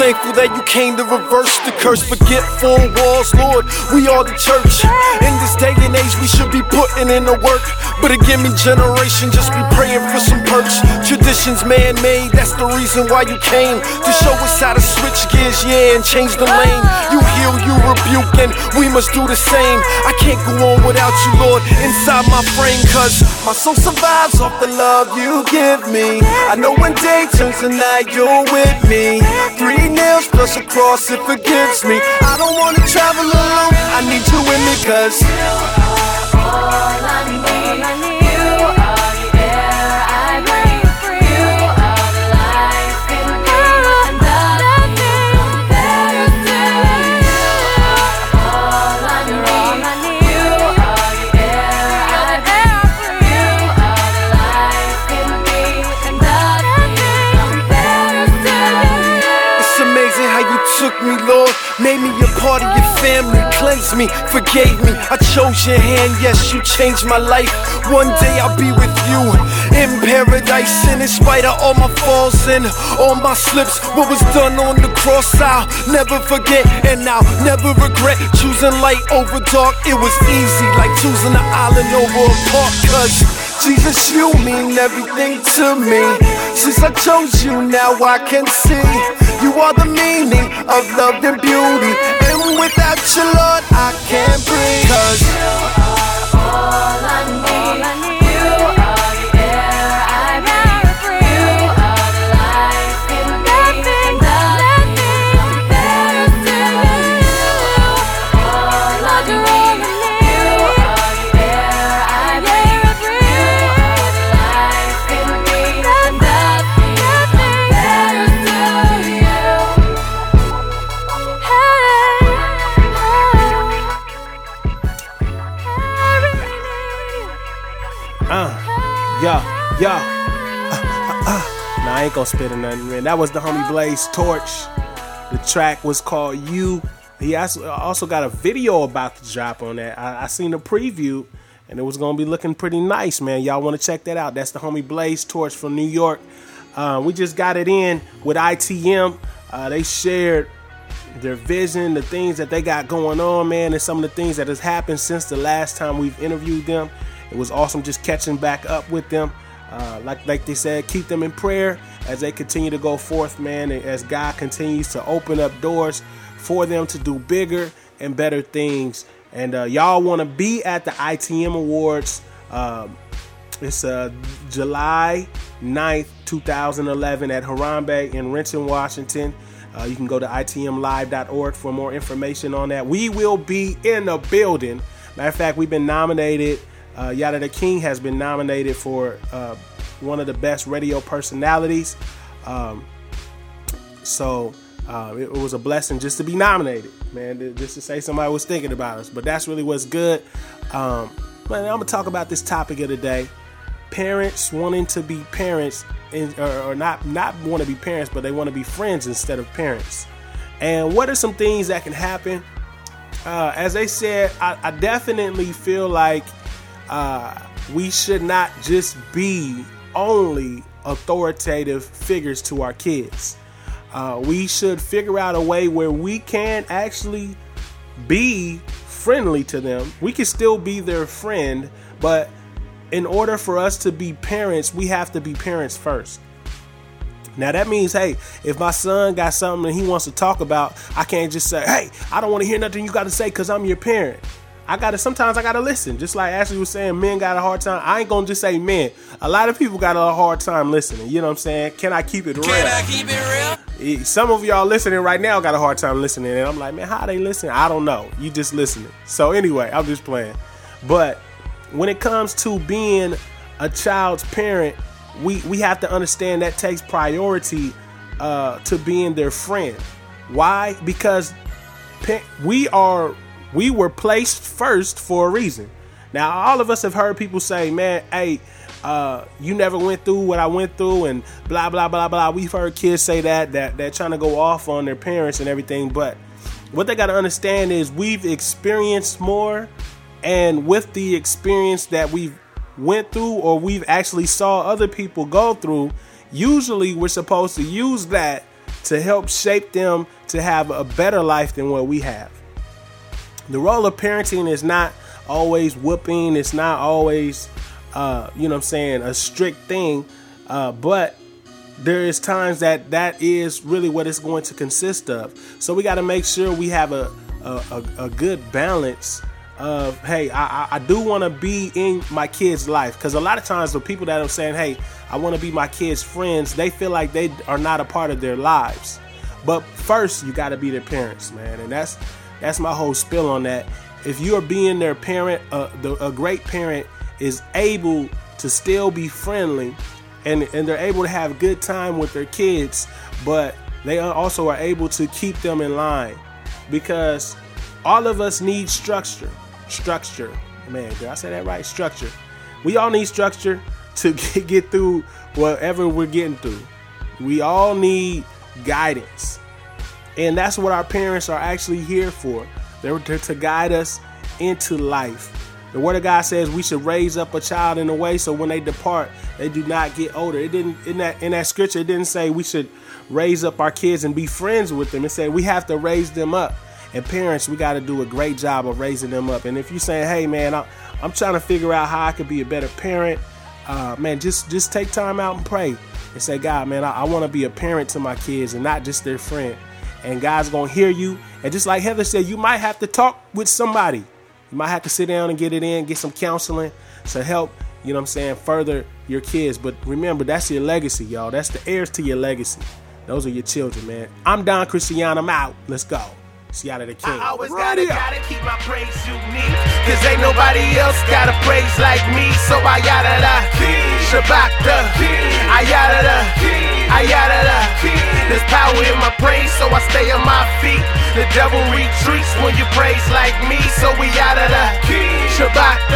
that you came to reverse the curse. Forget 4 walls, Lord, we are the church. In this day and age, we should be putting in the work. But a gimme generation, just be praying for some perks. Traditions man-made, that's the reason why you came. To show us how to switch gears, yeah, and change the lane. You heal, you rebuke, and we must do the same. I can't go on without you, Lord, inside my frame. Cause my soul survives off the love you give me. I know one day turns to night, you're with me. 3 nails plus a cross, it forgives me. I don't wanna travel alone, I need you with me. Cause you are all I need. You are the air I breathe. You are the life in me. And nothing compares to you. All I need. You are the air I breathe. You are the life in me. And nothing compares to you. It's amazing how you took me, Lord. Made me a part of your family, cleansed me, forgave me. I chose your hand, yes, you changed my life. One day I'll be with you in paradise. And in spite of all my falls and all my slips, what was done on the cross I'll never forget. And I'll never regret choosing light over dark. It was easy, like choosing an island over a park. Cause Jesus, you mean everything to me. Since I chose you, now I can see you are the meaning of love and beauty. And without you, Lord, I can't breathe. Cause you are all I need. You are the air I breathe. You are the life in me. Nothing compares to you. All I need. You are the air I breathe. You are the life in me. Nothing compares to you. Nah, I ain't gonna spit in nothing, man. That was the homie Blaze Torch. The track was called You. He also got a video about the drop on that. I seen the preview, and it was gonna be looking pretty nice, man. Y'all wanna check that out. That's the homie Blaze Torch from New York. We just got it in with ITM. They shared their vision, the things that they got going on, man, and some of the things that has happened since the last time we've interviewed them. It was awesome just catching back up with them. Like they said, keep them in prayer as they continue to go forth, man, and as God continues to open up doors for them to do bigger and better things. And y'all want to be at the ITM Awards. It's July 9th, 2011 at Harambe in Renton, Washington. You can go to itmlive.org for more information on that. We will be in the building. Matter of fact, we've been nominated. Yada the King has been nominated for one of the best radio personalities. So it was a blessing just to be nominated, man, just to say somebody was thinking about us. But that's really what's good. Man, I'm going to talk about this topic of the day. Parents wanting to be parents, or not want to be parents, but they want to be friends instead of parents. And what are some things that can happen? As they said, I definitely feel like we should not just be only authoritative figures to our kids. We should figure out a way where we can actually be friendly to them. We can still be their friend, but in order for us to be parents, we have to be parents first. Now that means, hey, if my son got something that he wants to talk about, I can't just say, hey, I don't want to hear nothing you got to say because I'm your parent. Sometimes I gotta listen. Just like Ashley was saying, men got a hard time. I ain't gonna just say men. A lot of people got a hard time listening. You know what I'm saying? Can I keep it real? Can I keep it real? Some of y'all listening right now got a hard time listening. And I'm like, man, how they listening? I don't know. You just listening. So anyway, I'm just playing. But when it comes to being a child's parent, we have to understand that takes priority to being their friend. Why? Because we were placed first for a reason. Now, all of us have heard people say, man, hey, you never went through what I went through and blah, blah, blah, blah. We've heard kids say that they're trying to go off on their parents and everything. But what they got to understand is we've experienced more. And with the experience that we've went through or we've actually saw other people go through, usually we're supposed to use that to help shape them to have a better life than what we have. The role of parenting is not always whooping. It's not always, a strict thing. But there is times that is really what it's going to consist of. So we got to make sure we have a good balance of, hey, I do want to be in my kid's life. Because a lot of times the people that are saying, hey, I want to be my kid's friends, they feel like they are not a part of their lives. But first, you got to be their parents, man. And that's my whole spiel on that. If you are being their parent, a great parent is able to still be friendly and they're able to have a good time with their kids, but they also are able to keep them in line, because all of us need structure. Man, did I say that right? Structure. We all need structure to get through whatever we're getting through. We all need guidance. And that's what our parents are actually here for. They're to guide us into life. The Word of God says we should raise up a child in a way so when they depart, they do not get older. It didn't in that scripture. It didn't say we should raise up our kids and be friends with them. It said we have to raise them up. And parents, we got to do a great job of raising them up. And if you're saying, hey man, I'm trying to figure out how I could be a better parent, man, just take time out and pray and say, God, man, I want to be a parent to my kids and not just their friend. And God's going to hear you. And just like Heather said, you might have to talk with somebody. You might have to sit down and get it in, get some counseling to help, further your kids. But remember, that's your legacy, y'all. That's the heirs to your legacy. Those are your children, man. I'm Don Christian. I'm out. Let's go. Seattle the King. I always gotta keep my praise unique, cause ain't nobody else got a praise like me. So I yada da, Shabbat da, I yada da, I yada da. There's power in my praise, so I stay on my feet. The devil retreats when you praise like me. So we yada da, Shabbat